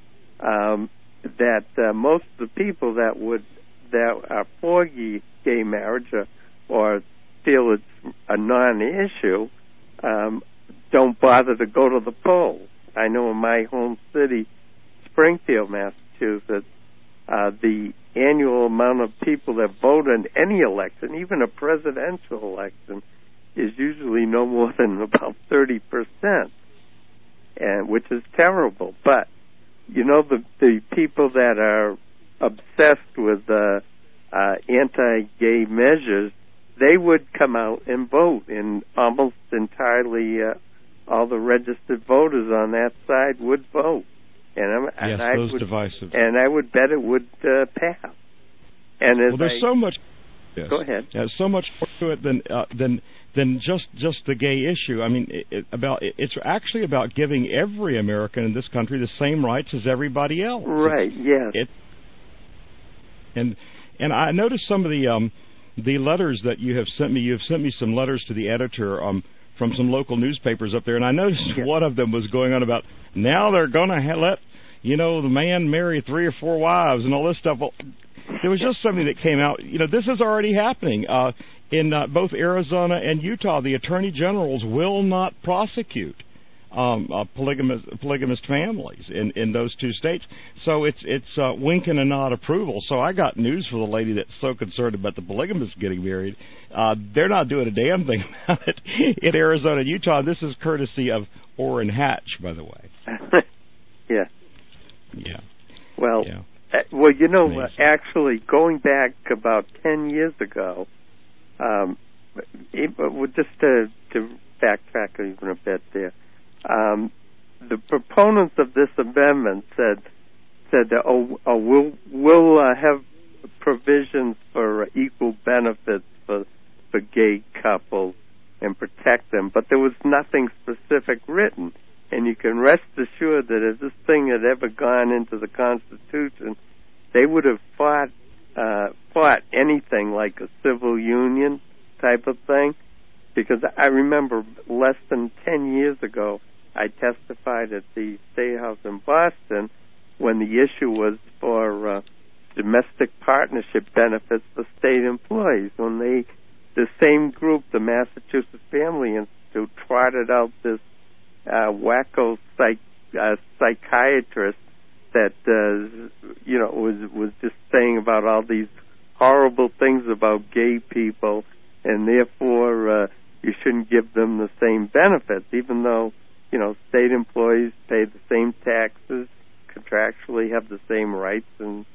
that most of the people that are for gay marriage or feel it's a non-issue don't bother to go to the polls. I know in my home city, Springfield, Massachusetts, the annual amount of people that vote in any election, even a presidential election, is usually no more than about 30%, and which is terrible. But the people that are obsessed with anti-gay measures they would come out and vote, and almost entirely all the registered voters on that side would vote. And divisive. And I would bet it would pass. And there's so much. Yes. Go ahead. There's so much more to it than just the gay issue. I mean, it's actually about giving every American in this country the same rights as everybody else. Right. Yes. And I noticed some of the letters that you have sent me. You have sent me some letters to the editor from some local newspapers up there, and I noticed one of them was going on about now they're going to let the man marry 3 or 4 wives and all this stuff. Well, there was just something that came out. This is already happening in both Arizona and Utah. The attorney generals will not prosecute polygamous families in those 2 states. So it's winking and nod approval. So I got news for the lady that's so concerned about the polygamists getting married. They're not doing a damn thing about it in Arizona and Utah. This is courtesy of Orrin Hatch, by the way. Yeah. Yeah. Well. Yeah. Actually, going back about 10 years ago, just to backtrack even a bit there, the proponents of this amendment said that we'll have provisions for equal benefits for gay couples and protect them, but there was nothing specific written. And you can rest assured that if this thing had ever gone into the Constitution, they would have fought anything like a civil union type of thing. Because I remember less than 10 years ago, I testified at the State House in Boston when the issue was for domestic partnership benefits for state employees. When the same group, the Massachusetts Family Institute, trotted out this wacko psychiatrist that was just saying about all these horrible things about gay people, and therefore you shouldn't give them the same benefits, even though state employees pay the same taxes, contractually have the same rights, and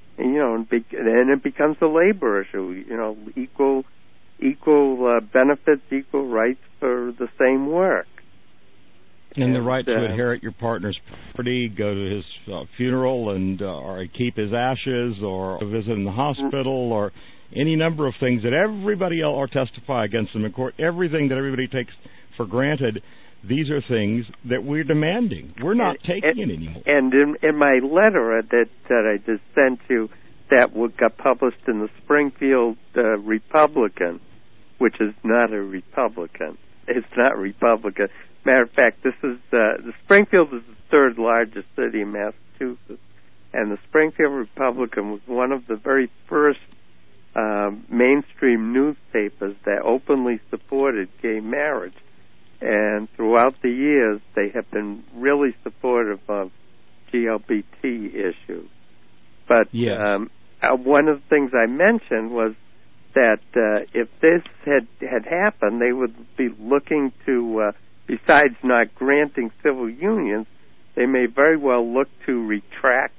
it becomes a labor issue. Equal benefits, equal rights for the same work. And the right to inherit your partner's property, go to his funeral, and or keep his ashes, or visit in the hospital, or any number of things that everybody else, or testify against them in court. Everything that everybody takes for granted, these are things that we're demanding. We're not taking it anymore. And in my letter that I just sent you, that got published in the Springfield Republican, which is not a Republican. It's not Republican. Matter of fact, this is the Springfield is the 3rd largest city in Massachusetts, and the Springfield Republican was one of the very first mainstream newspapers that openly supported gay marriage. And throughout the years, they have been really supportive of GLBT issues. But one of the things I mentioned was that if this had happened, they would be looking to, besides not granting civil unions, they may very well look to retract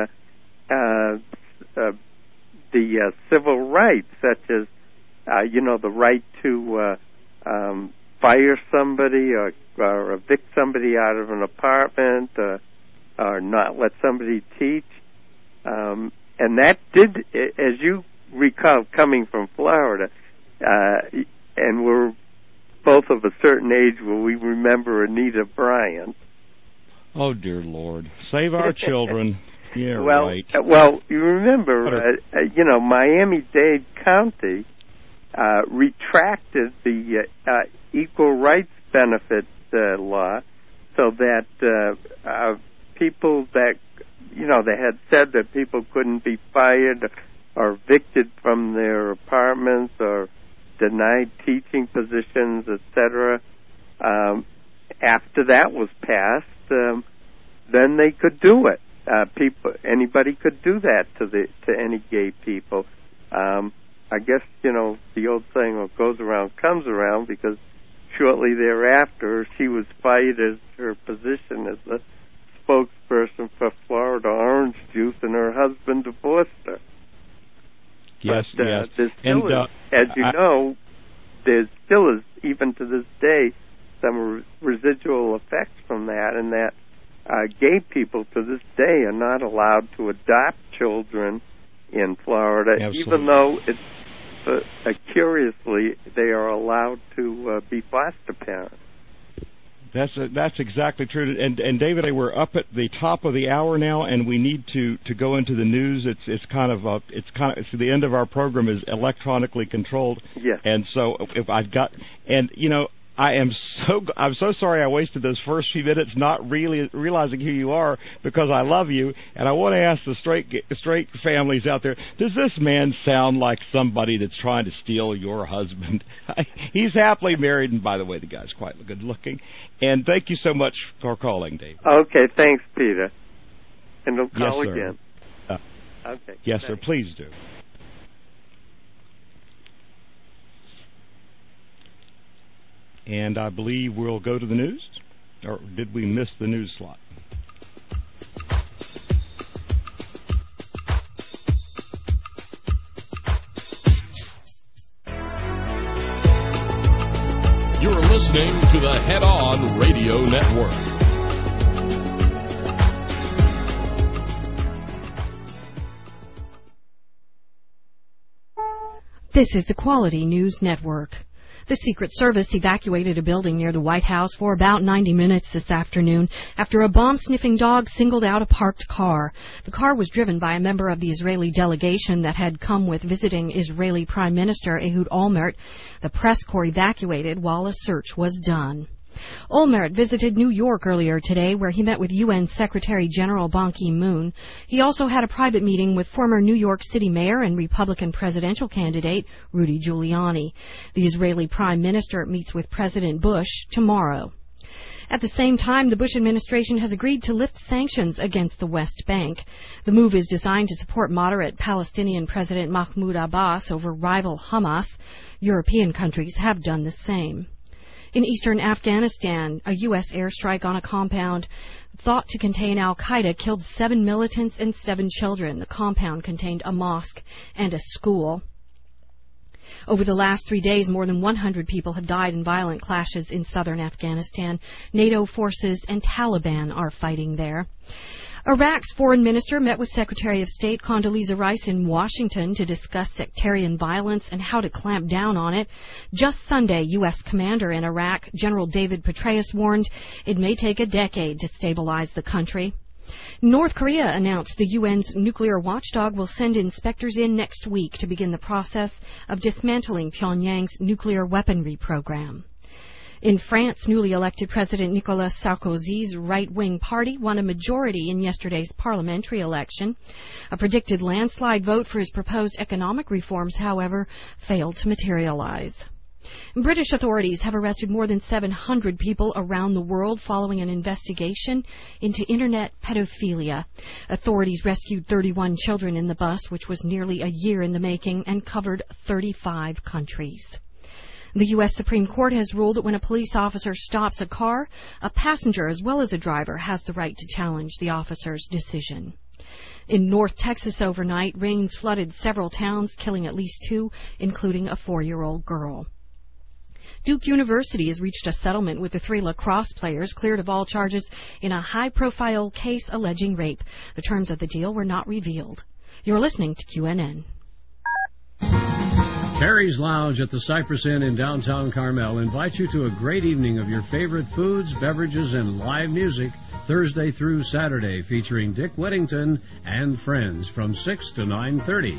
the civil rights, such as, the right to fire somebody or evict somebody out of an apartment or not let somebody teach. And that did, as you recall, coming from Florida, and we're both of a certain age where we remember Anita Bryant. Oh, dear Lord. Save our children. Yeah, right. Well, you remember, Miami-Dade County retracted the equal rights benefits law so that people that, they had said that people couldn't be fired or evicted from their apartments or denied teaching positions, etc. After that was passed, then they could do it. Anybody could do that to any gay people. I guess, the old saying, what goes around comes around, because shortly thereafter she was fired as her position as the spokesperson for Florida Orange Juice, and her husband divorced her. Yes, but, yes. There still is, as you know, there still is, even to this day, some residual effects from that, and that gay people to this day are not allowed to adopt children in Florida, Absolutely. even though it's curiously they are allowed to be foster parents. That's exactly true. And David, we're up at the top of the hour now, and we need to go into the news. It's the end of our program is electronically controlled. Yes. And so if I've got, and you know, I'm so sorry I wasted those first few minutes not really realizing who you are, because I love you, and I want to ask the straight families out there, does this man sound like somebody that's trying to steal your husband? He's happily married, and by the way, the guy's quite good looking. And thank you so much for calling, Dave. Okay, thanks, Peter. And we'll call yes, again. Okay. Yes, sir, please do. And I believe we'll go to the news. Or did we miss the news slot? You're listening to the Head On Radio Network. This is the Quality News Network. The Secret Service evacuated a building near the White House for about 90 minutes this afternoon after a bomb-sniffing dog singled out a parked car. The car was driven by a member of the Israeli delegation that had come with visiting Israeli Prime Minister Ehud Olmert. The press corps evacuated while a search was done. Olmert visited New York earlier today, where he met with UN Secretary General Ban Ki-moon. He also had a private meeting with former New York City Mayor and Republican presidential candidate Rudy Giuliani. The Israeli Prime Minister meets with President Bush tomorrow. At the same time, the Bush administration has agreed to lift sanctions against the West Bank. The move is designed to support moderate Palestinian President Mahmoud Abbas over rival Hamas. European countries have done the same. In eastern Afghanistan, a U.S. airstrike on a compound thought to contain al-Qaeda killed 7 militants and 7 children. The compound contained a mosque and a school. Over the last 3 days, more than 100 people have died in violent clashes in southern Afghanistan. NATO forces and Taliban are fighting there. Iraq's foreign minister met with Secretary of State Condoleezza Rice in Washington to discuss sectarian violence and how to clamp down on it. Just Sunday, U.S. commander in Iraq, General David Petraeus, warned it may take a decade to stabilize the country. North Korea announced the UN's nuclear watchdog will send inspectors in next week to begin the process of dismantling Pyongyang's nuclear weaponry program. In France, newly elected President Nicolas Sarkozy's right-wing party won a majority in yesterday's parliamentary election. A predicted landslide vote for his proposed economic reforms, however, failed to materialize. British authorities have arrested more than 700 people around the world following an investigation into Internet pedophilia. Authorities rescued 31 children in the bus, which was nearly a year in the making and covered 35 countries. The U.S. Supreme Court has ruled that when a police officer stops a car, a passenger as well as a driver has the right to challenge the officer's decision. In North Texas overnight, rains flooded several towns, killing at least 2, including a 4-year-old girl. Duke University has reached a settlement with the 3 lacrosse players cleared of all charges in a high-profile case alleging rape. The terms of the deal were not revealed. You're listening to QNN. Terry's Lounge at the Cypress Inn in downtown Carmel invites you to a great evening of your favorite foods, beverages, and live music Thursday through Saturday, featuring Dick Whittington and friends from 6 to 9:30.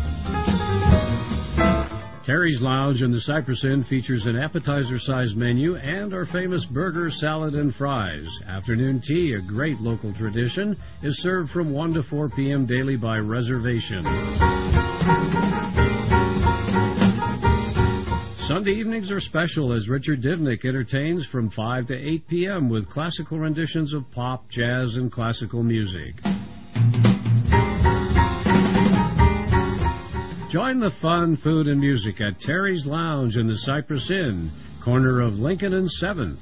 Terry's Lounge in the Cypress Inn features an appetizer-sized menu and our famous burger, salad, and fries. Afternoon tea, a great local tradition, is served from 1 to 4 p.m. daily by reservation. Sunday evenings are special as Richard Divnick entertains from 5 to 8 p.m. with classical renditions of pop, jazz, and classical music. Join the fun, food, and music at Terry's Lounge in the Cypress Inn, corner of Lincoln and 7th.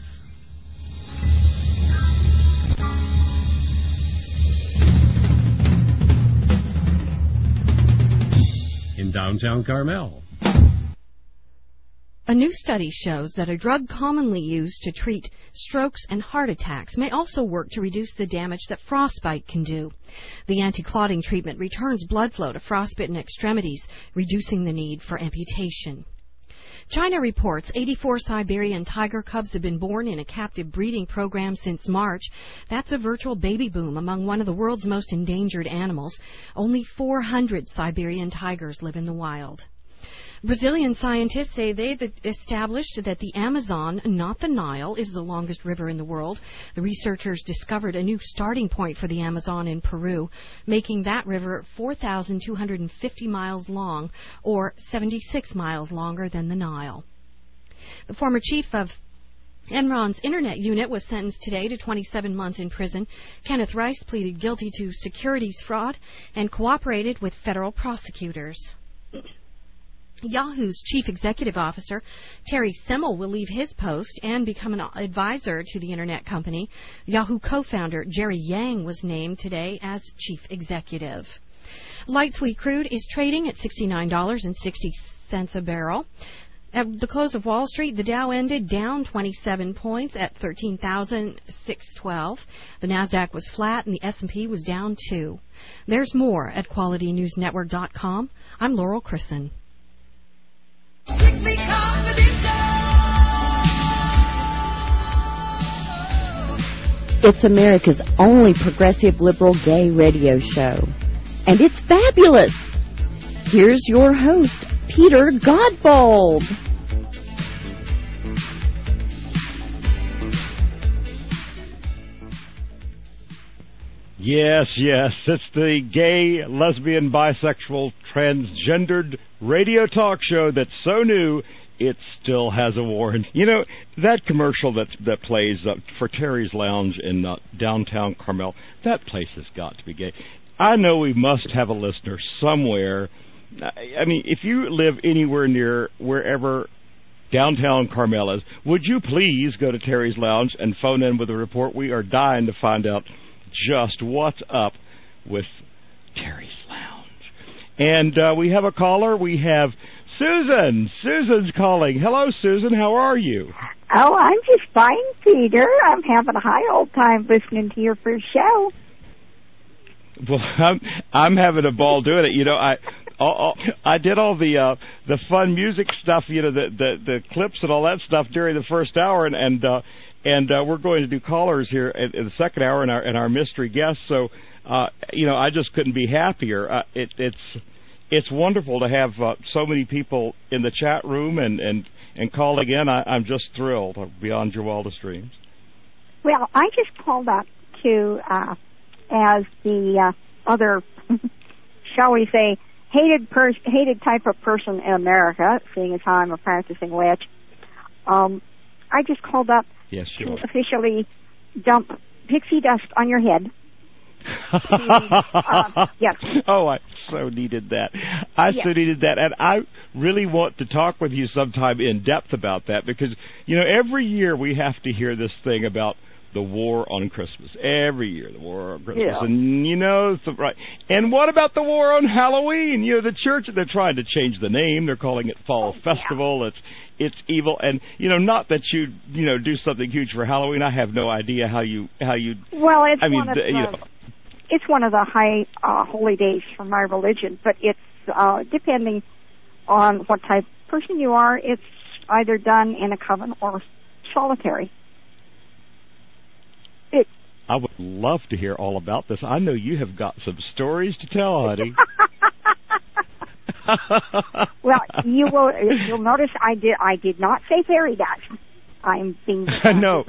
In in downtown Carmel. A new study shows that a drug commonly used to treat strokes and heart attacks may also work to reduce the damage that frostbite can do. The anti-clotting treatment returns blood flow to frostbitten extremities, reducing the need for amputation. China reports 84 Siberian tiger cubs have been born in a captive breeding program since March. That's a virtual baby boom among one of the world's most endangered animals. Only 400 Siberian tigers live in the wild. Brazilian scientists say they've established that the Amazon, not the Nile, is the longest river in the world. The researchers discovered a new starting point for the Amazon in Peru, making that river 4,250 miles long, or 76 miles longer than the Nile. The former chief of Enron's Internet unit was sentenced today to 27 months in prison. Kenneth Rice pleaded guilty to securities fraud and cooperated with federal prosecutors. Yahoo's chief executive officer, Terry Semel, will leave his post and become an advisor to the Internet company. Yahoo co-founder Jerry Yang was named today as chief executive. Light sweet crude is trading at $69.60 a barrel. At the close of Wall Street, the Dow ended down 27 points at 13,612. The Nasdaq was flat and the S&P was down 2. There's more at QualityNewsNetwork.com. I'm Laurel Chrisson. It's America's only progressive liberal gay radio show. And it's fabulous! Here's your host, Peter Godbold. Yes, it's the gay, lesbian, bisexual, transgendered radio talk show that's so new it still has a warrant. You know, that commercial that plays for Terry's Lounge in downtown Carmel, that place has got to be gay. I know we must have a listener somewhere. I mean, if you live anywhere near wherever downtown Carmel is, would you please go to Terry's Lounge and phone in with a report? We are dying to find out just what's up with Terry's Lounge. And we have a caller. We have Susan. Susan's calling. Hello, Susan. How are you? Oh, I'm just fine, Peter. I'm having a high old time listening to your first show. Well, I'm having a ball doing it. You know, I did all the fun music stuff, you know, the clips and all that stuff during the first hour, and we're going to do callers here in the second hour and our mystery guests. So, you know, I just couldn't be happier. It's wonderful to have so many people in the chat room and calling in. I'm just thrilled, beyond your wildest dreams. Well, I just called up to as the other, shall we say, hated type of person in America, seeing as how I'm a practicing witch. I just called up to officially dump pixie dust on your head. Yes. Oh, I so needed that. So needed that. And I really want to talk with you sometime in depth about that because, you know, every year we have to hear this thing about the war on Christmas. Every year, the war on Christmas. Yeah. And, you know, right. And what about the war on Halloween? You know, the church, they're trying to change the name. They're calling it Fall Festival. Yeah. It's evil. And, you know, not that you know, do something huge for Halloween. I have no idea how you. Well, it's it's one of the high holy days for my religion, but it's depending on what type of person you are, it's either done in a coven or solitary. I would love to hear all about this. I know you have got some stories to tell, honey. Well, you'll notice I did not say fairy dust. I'm being no.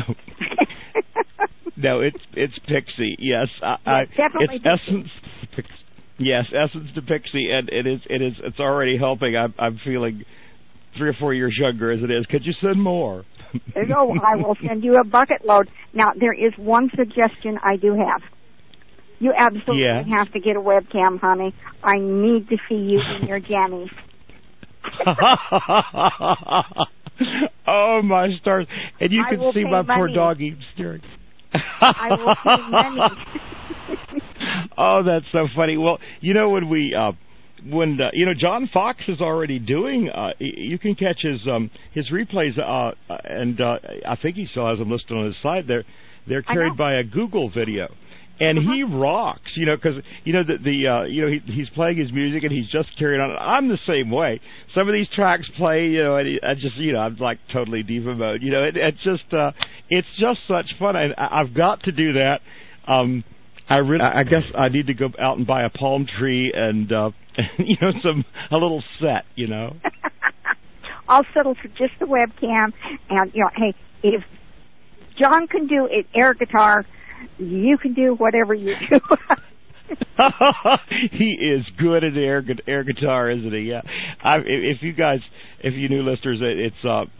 No, it's Pixie. Yes, definitely it's Essence. Yes, Essence to Pixie, and it's already helping. I'm feeling 3 or 4 years younger as it is. Could you send more? No, I will send you a bucket load. Now, there is one suggestion I do have. You absolutely have to get a webcam, honey. I need to see you in your jammies. Oh, my stars. And you can see my poor doggy staring. I will pay money. Oh, that's so funny. Well, you know, when we John Fox is already doing. You can catch his replays, and I think he still has them listed on his site. They're carried by a Google video. And he rocks, because he's playing his music and he's just carrying on. I'm the same way. Some of these tracks play, and I just, I'm like totally diva mode. It's just such fun. And I've got to do that. I guess I need to go out and buy a palm tree and a little set. I'll settle for just the webcam, and hey, if John can do an air guitar, you can do whatever you do. He is good at air guitar, isn't he? Yeah. If you new listeners, it's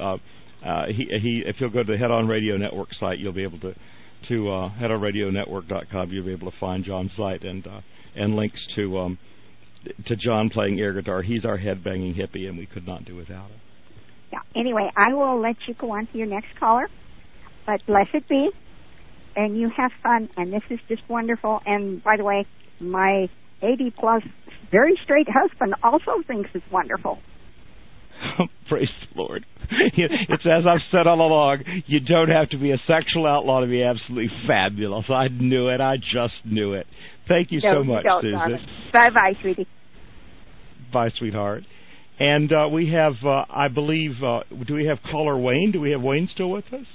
if you'll go to the Head On Radio Network site, you'll be able to headonradionetwork.com. You'll be able to find John's site and links to John playing air guitar. He's our headbanging hippie, and we could not do without him. Yeah. Anyway, I will let you go on to your next caller, but blessed be. And you have fun, and this is just wonderful. And by the way, my 80-plus, very straight husband also thinks it's wonderful. Praise the Lord. It's as I've said all along, you don't have to be a sexual outlaw to be absolutely fabulous. I knew it. I just knew it. Thank you so much, Susan. Bye-bye, sweetie. Bye, sweetheart. And we have, I believe, do we have caller Wayne? Do we have Wayne still with us?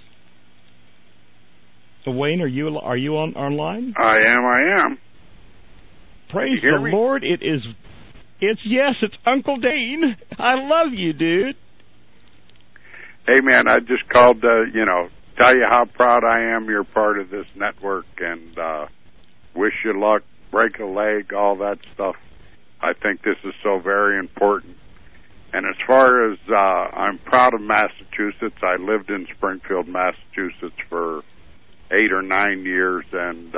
Wayne, are you online? I am. Praise the Lord! It's Uncle Dane. I love you, dude. Hey, man, I just called to tell you how proud I am you're part of this network, and wish you luck, break a leg, all that stuff. I think this is so very important. And as far as I'm proud of Massachusetts, I lived in Springfield, Massachusetts for 8 or 9 years, and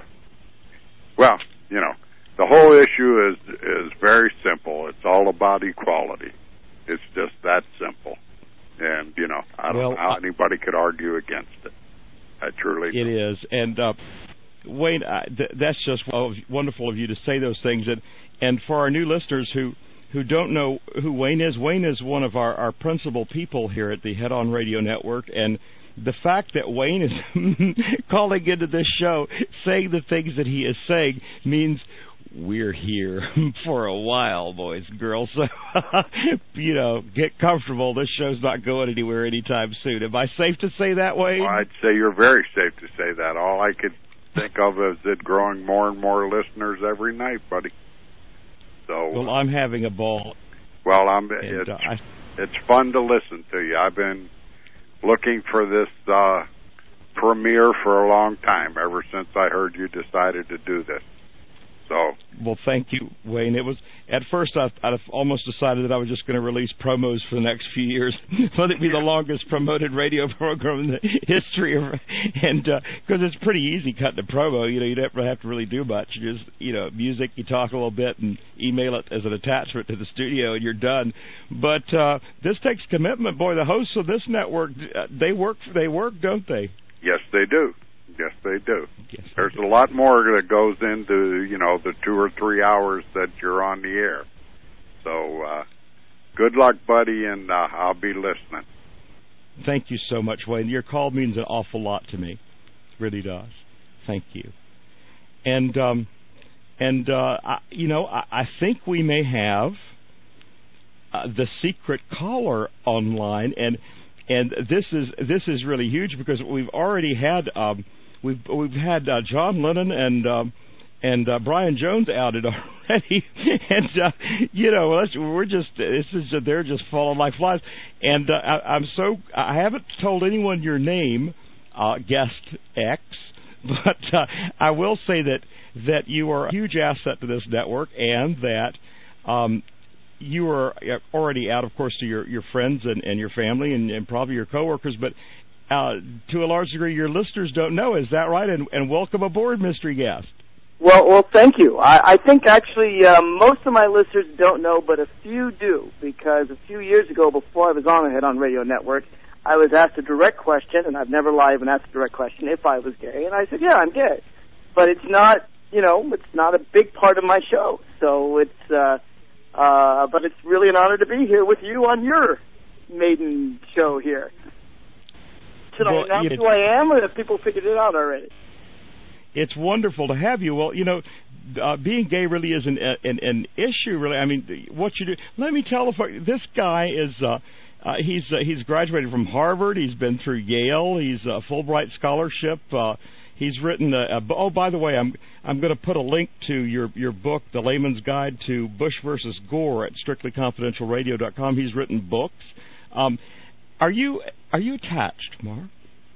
the whole issue is very simple. It's all about equality. It's just that simple, and I don't know how anybody could argue against it. I truly it is. And Wayne, that's just wonderful of you to say those things. And for our new listeners who don't know who Wayne is one of our principal people here at the Head On Radio Network, and the fact that Wayne is calling into this show, saying the things that he is saying, means we're here for a while, boys and girls. So, get comfortable. This show's not going anywhere anytime soon. Am I safe to say that, Wayne? Well, I'd say you're very safe to say that. All I could think of is it growing more and more listeners every night, buddy. So, well, I'm having a ball. Well, it's fun to listen to you. I've been looking for this premiere for a long time, ever since I heard you decided to do this. So, well, thank you, Wayne. It was at first I'd almost decided that I was just going to release promos for the next few years. Let it be the longest promoted radio program in the history of, and because it's pretty easy cutting a promo. You don't have to really do much. You just music. You talk a little bit and email it as an attachment to the studio, and you're done. But this takes commitment, boy. The hosts of this network, they work, don't they? Yes, they do. Yes, they do. There's a lot more that goes into, the 2 or 3 hours that you're on the air. So, good luck, buddy, and I'll be listening. Thank you so much, Wayne. Your call means an awful lot to me. It really does. Thank you. And I think we may have the secret caller online, and this is really huge because we've already had we've had John Lennon and Brian Jones outed already, and they're just falling like flies. And I haven't told anyone your name, guest X, but I will say that you are a huge asset to this network, and that you are already out, of course, to your friends and your family and probably your coworkers, but to a large degree, your listeners don't know. Is that right? And welcome aboard, mystery guest. Well, thank you. I think actually most of my listeners don't know, but a few do, because a few years ago, before I was on the Head On Radio Network, I was asked a direct question, and I've never live and asked a direct question if I was gay, and I said, yeah, I'm gay. But it's not, it's not a big part of my show. So it's But it's really an honor to be here with you on your maiden show here. Should I announce who I am, or have people figured it out already? It's wonderful to have you. Well, being gay really is an issue, really. I mean, what you do. Let me tell you, this guy is, he's graduated from Harvard. He's been through Yale. He's a Fulbright scholarship. He's written oh, by the way, I'm going to put a link to your book, The Layman's Guide to Bush versus Gore, at strictlyconfidentialradio.com. He's written books. Are you attached, Mark?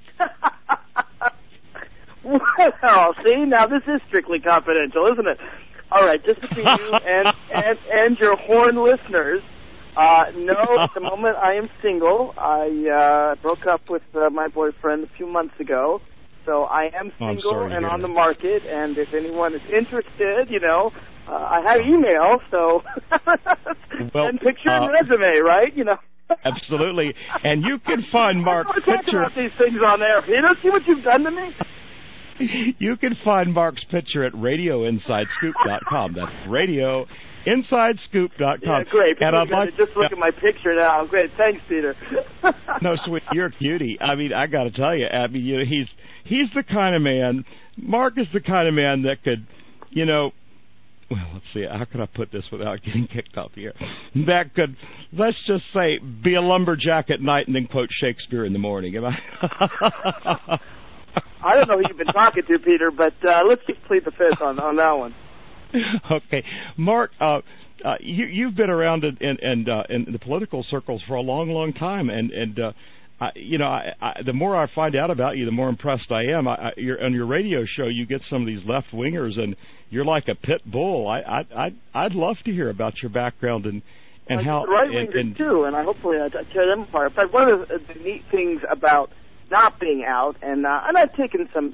Well, see, now this is strictly confidential, isn't it? All right, just between you and your Horn listeners, no, at the moment I am single. I broke up with my boyfriend a few months ago, so I am single and on the market, and if anyone is interested, I have email, so and picture and resume, right? Absolutely, and you can find Mark's picture. About these things on air. See what you've done to me? You can find Mark's picture at radioinsidescoop.com. That's radioinsidescoop.com. Yeah, great. And I'd like just look at my picture now. Great. Thanks, Peter. No, sweet. You're a cutie. I mean, I got to tell you, Abby, he's the kind of man, Mark is the kind of man that could, well, let's see, how can I put this without getting kicked off the air? That could, let's just say, be a lumberjack at night and then quote Shakespeare in the morning. Am I? I don't know who you've been talking to, Peter, but let's just plead the fifth on that one. Okay. Mark, you've been around in the political circles for a long, long time, and the more I find out about you, the more impressed I am. On your radio show, you get some of these left-wingers, and you're like a pit bull. I'd love to hear about your background and how... Right-wingers, too, and hopefully I tear them apart. But one of the neat things about not being out, and I've taken some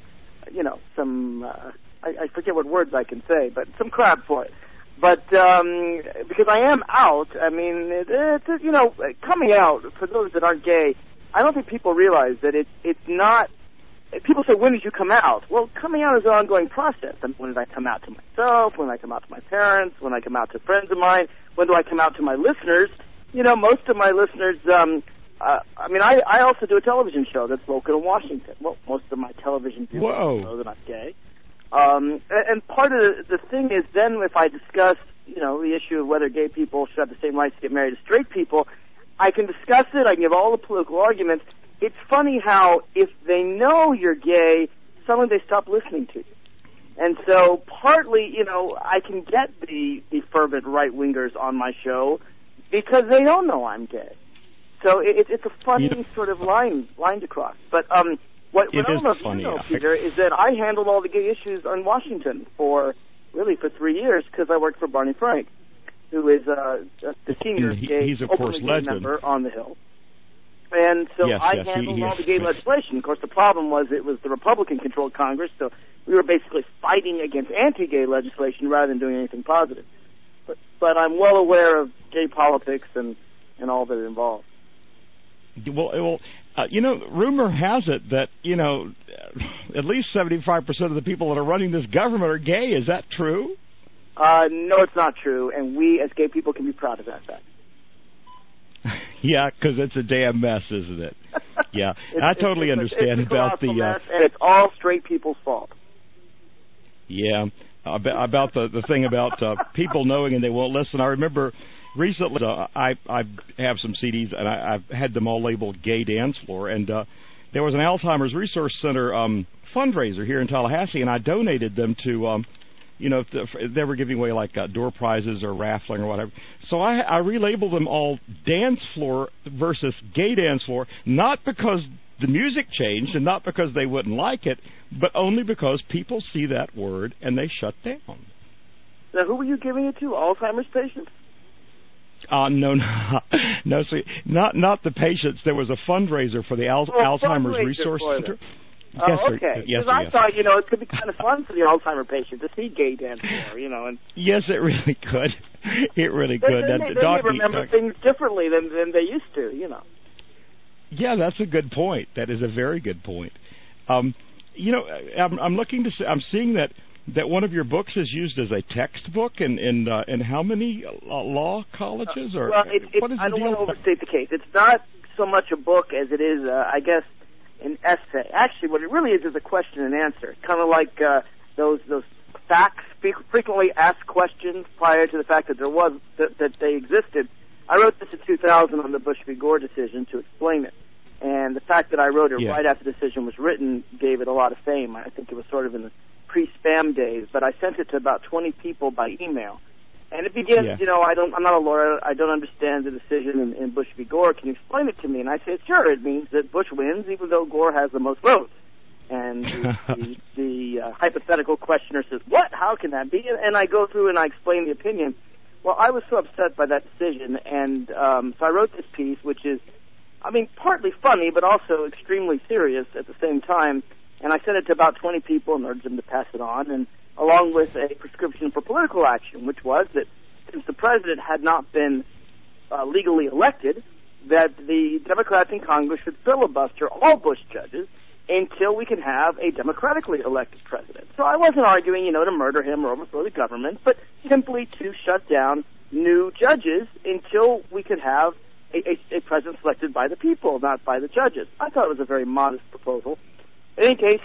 I forget what words I can say, but some crap for it. But because I am out, I mean, coming out, for those that aren't gay, I don't think people realize that it's not, people say, when did you come out? Well, coming out is an ongoing process. I mean, when did I come out to myself? When did I come out to my parents? When did I come out to friends of mine? When do I come out to my listeners? Most of my listeners, I also do a television show that's local in Washington. Well, most of my television people know that I'm gay. And part of the thing is then if I discuss, the issue of whether gay people should have the same rights to get married as straight people, I can discuss it, I can give all the political arguments. It's funny how if they know you're gay, suddenly they stop listening to you. And so partly, I can get the fervent right-wingers on my show because they don't know I'm gay. So it's a funny sort of line to cross. But what I don't know if you know, Peter, is that I handled all the gay issues in Washington for 3 years because I worked for Barney Frank, who is the senior gay, openly gay member on the Hill. And so I handled all the gay legislation. Of course, the problem was it was the Republican-controlled Congress, so we were basically fighting against anti-gay legislation rather than doing anything positive. But I'm well aware of gay politics and all that it involves. Well, rumor has it that, at least 75% of the people that are running this government are gay. Is that true? No, it's not true, and we as gay people can be proud of that fact. Yeah, because it's a damn mess, isn't it? Yeah, I totally understand about the... mess, and it's all straight people's fault. Yeah, about the thing about people knowing and they won't listen. I remember... Recently, I have some CDs, and I've had them all labeled Gay Dance Floor, and there was an Alzheimer's Resource Center fundraiser here in Tallahassee, and I donated them to, they were giving away like door prizes or raffling or whatever. So I relabeled them all Dance Floor versus Gay Dance Floor, not because the music changed and not because they wouldn't like it, but only because people see that word and they shut down. Now, who were you giving it to? Alzheimer's patients? No, see, not the patients. There was a fundraiser for the Alzheimer's Resource Center. Yes, okay. Because I thought, it could be kind of fun for the Alzheimer patient to see Gay Dance Floor, and... Yes, it really could. It really could. They remember things differently than they used to, Yeah, that's a good point. That is a very good point. I'm looking to see, I'm seeing that that one of your books is used as a textbook in how many law colleges? Or well, what is I don't the deal? want to overstate the case. It's not so much a book as it is, I guess, an essay. Actually, what it really is a question and answer. It's kind of like those facts, frequently asked questions prior to the fact that that they existed. I wrote this in 2000 on the Bush v. Gore decision to explain it. And the fact that I wrote it right after the decision was written gave it a lot of fame. I think it was sort of in the pre-spam days, but I sent it to about 20 people by email. And it begins, I'm not a lawyer, I don't understand the decision in Bush v. Gore. Can you explain it to me? And I said, sure, it means that Bush wins even though Gore has the most votes. And the hypothetical questioner says, what? How can that be? And I go through and I explain the opinion. Well, I was so upset by that decision, and so I wrote this piece, which is, partly funny, but also extremely serious at the same time. And I sent it to about 20 people and urged them to pass it on, and along with a prescription for political action, which was that since the president had not been legally elected, that the Democrats in Congress should filibuster all Bush judges until we can have a democratically elected president. So I wasn't arguing, to murder him or overthrow the government, but simply to shut down new judges until we could have a president selected by the people, not by the judges. I thought it was a very modest proposal. In any case,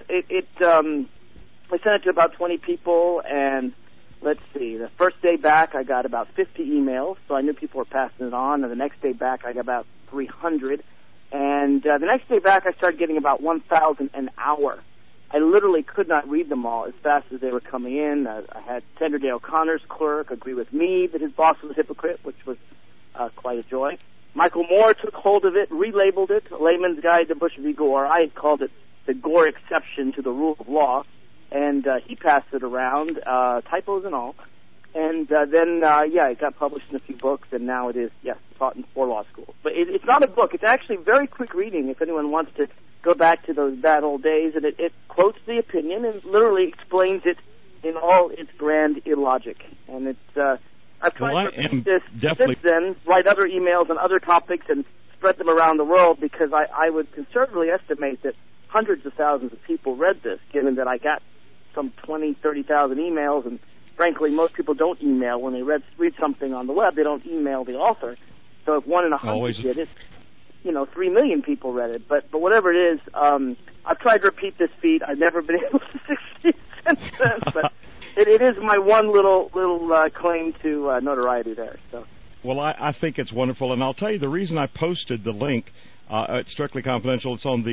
I sent it to about 20 people, and let's see, the first day back I got about 50 emails, so I knew people were passing it on, and the next day back I got about 300. And the next day back, I started getting about 1,000 an hour. I literally could not read them all as fast as they were coming in. I had Senator Dale Connor's clerk agree with me that his boss was a hypocrite, which was quite a joy. Michael Moore took hold of it, relabeled it, Layman's Guide to Bush v. Gore. I had called it the Gore exception to the rule of law, and he passed it around, typos and all. And then it got published in a few books, and now it is, taught in 4 law schools. But it's not a book. It's actually very quick reading if anyone wants to go back to those bad old days. And it quotes the opinion and literally explains it in all its grand illogic. And it's I've tried to repeat this since then, write other emails on other topics and spread them around the world, because I would conservatively estimate that hundreds of thousands of people read this, given that I got some 20,000, 30,000 emails, and frankly, most people don't email. When they read something on the web, they don't email the author. So if 1 in 100 did it, 3 million people read it. But whatever it is, I've tried to repeat this feat. I've never been able to succeed since then. But it is my one little claim to notoriety there. So. Well, I think it's wonderful, and I'll tell you the reason I posted the link. It's strictly confidential. It's on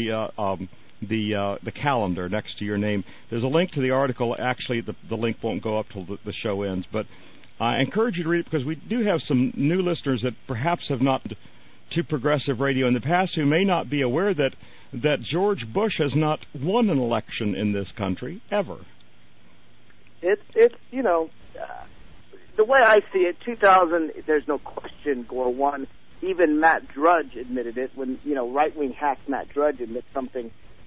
the calendar next to your name. There's a link to the article. Actually, the link won't go up till the show ends, but I encourage you to read it, because we do have some new listeners that perhaps have not been to progressive radio in the past who may not be aware that George Bush has not won an election in this country ever. It's the way I see it, 2000, there's no question Gore won. Even Matt Drudge admitted it when, right-wing hack Matt Drudge admits something.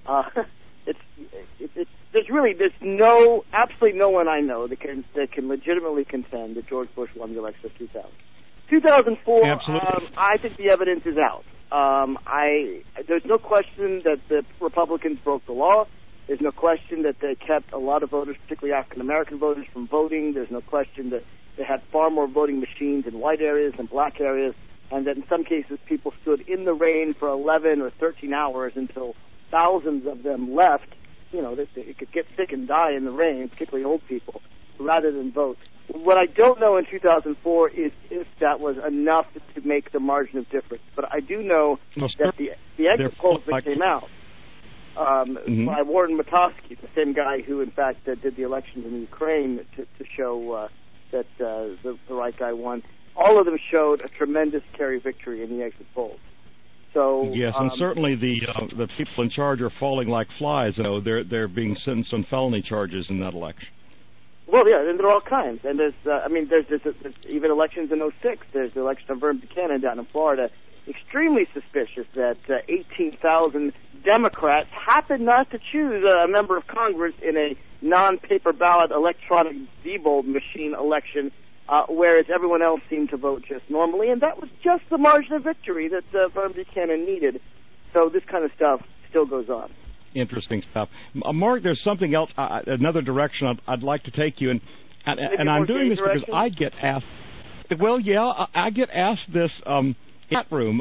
There's absolutely no one I know that can legitimately contend that George Bush won the election of 2000. 2004, I think the evidence is out. There's no question that the Republicans broke the law. There's no question that they kept a lot of voters, particularly African-American voters, from voting. There's no question that they had far more voting machines in white areas than black areas, and that in some cases people stood in the rain for 11 or 13 hours until thousands of them left. They could get sick and die in the rain, particularly old people, rather than vote. What I don't know in 2004 is if that was enough to make the margin of difference. But I do know that the exit polls that came out by Warren Matosky, the same guy who, in fact, did the elections in Ukraine to show that the right guy won, all of them showed a tremendous Kerry victory in the exit polls. So yes, and certainly the people in charge are falling like flies. They're being sentenced on felony charges in that election. Well, yeah, and there are all kinds. And there's even elections in 2006. There's the election of Vern Buchanan down in Florida. Extremely suspicious that 18,000 Democrats happened not to choose a member of Congress in a non-paper ballot electronic Diebold machine election, whereas everyone else seemed to vote just normally. And that was just the margin of victory that Vern Buchanan needed. So this kind of stuff still goes on. interesting stuff. Mark, there's something else, another direction I'd like to take you, and I'm doing this because I get asked. Well, yeah, I get asked this chat room.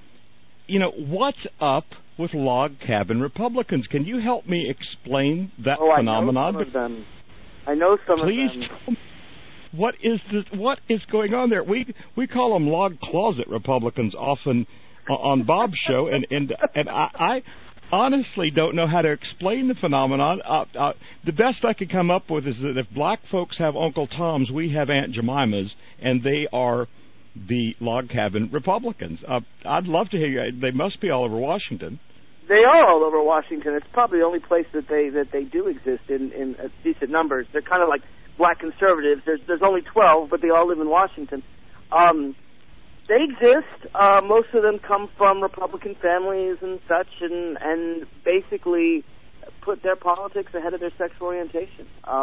What's up with log cabin Republicans? Can you help me explain that phenomenon? I know some of them. Please tell me, what is going on there? We call them log closet Republicans often on Bob's show, and I honestly don't know how to explain the phenomenon. The best I could come up with is that if black folks have Uncle Toms, we have Aunt Jemimas, and they are the log cabin Republicans. I'd love to hear you. They must be all over Washington. They are all over Washington. It's probably the only place that they do exist in decent numbers. They're kind of like black conservatives. There's only 12, but they all live in Washington. They exist. Most of them come from Republican families and such, and basically put their politics ahead of their sexual orientation.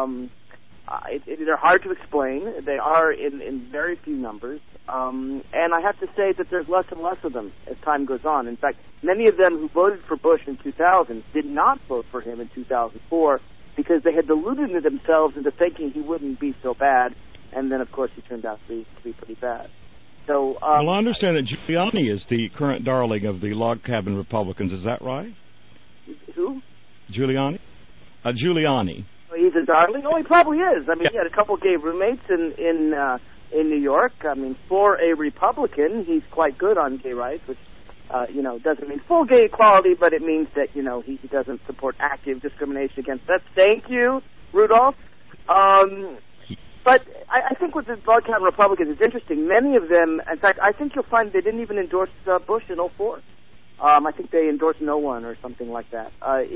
They're hard to explain. They are in very few numbers. And I have to say that there's less and less of them as time goes on. In fact, many of them who voted for Bush in 2000 did not vote for him in 2004 because they had deluded themselves into thinking he wouldn't be so bad. And then, of course, he turned out to be pretty bad. So, well, I understand that Giuliani is the current darling of the log cabin Republicans. Is that right? Who? Giuliani. Giuliani. He's a darling. Oh, he probably is. I mean, he had a couple gay roommates in New York. I mean, for a Republican, he's quite good on gay rights, which doesn't mean full gay equality, but it means that he doesn't support active discrimination against us. Thank you, Rudolph. But I think with the log cabin Republicans, it's interesting. Many of them, in fact, I think you'll find they didn't even endorse Bush in 2004. I think they endorsed no one or something like that.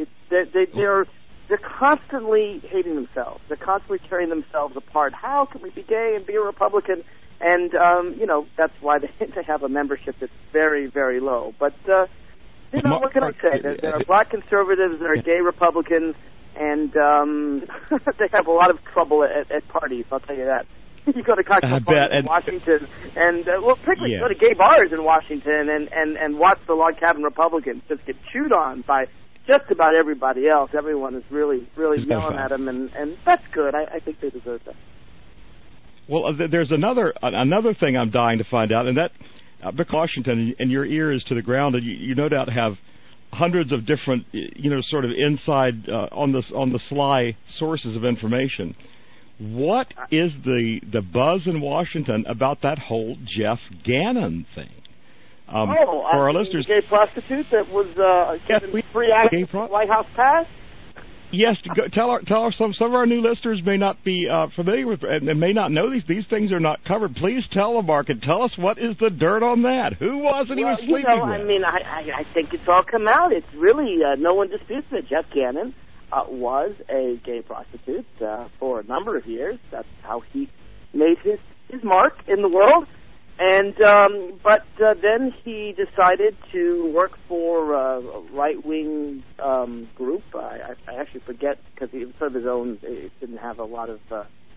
They're constantly hating themselves. They're constantly tearing themselves apart. How can we be gay and be a Republican? And, that's why they have a membership that's very, very low. But, what can I say? There are black conservatives, there are gay Republicans, and they have a lot of trouble at parties, I'll tell you that. You go to cocktail parties in Washington, and, particularly go to gay bars in Washington and watch the log cabin Republicans just get chewed on by just about everybody else. Everyone is really yelling at them, and that's good. I think they deserve that. Well, there's another thing I'm dying to find out, and that Washington, and your ear is to the ground, and you no doubt have hundreds of different, sort of inside on the sly sources of information. What is the buzz in Washington about that whole Jeff Gannon thing? For our listeners, the gay prostitute that was given free access to the White House pass. Yes, tell some of our new listeners may not be familiar with and may not know these things are not covered. Please tell them, Mark, and tell us what is the dirt on that. Who was it he was sleeping with? I mean, I think it's all come out. It's really no one disputes that Jeff Gannon was a gay prostitute for a number of years. That's how he made his mark in the world. And but then he decided to work for a right-wing group. I actually forget because he was sort of his own. It didn't have a lot of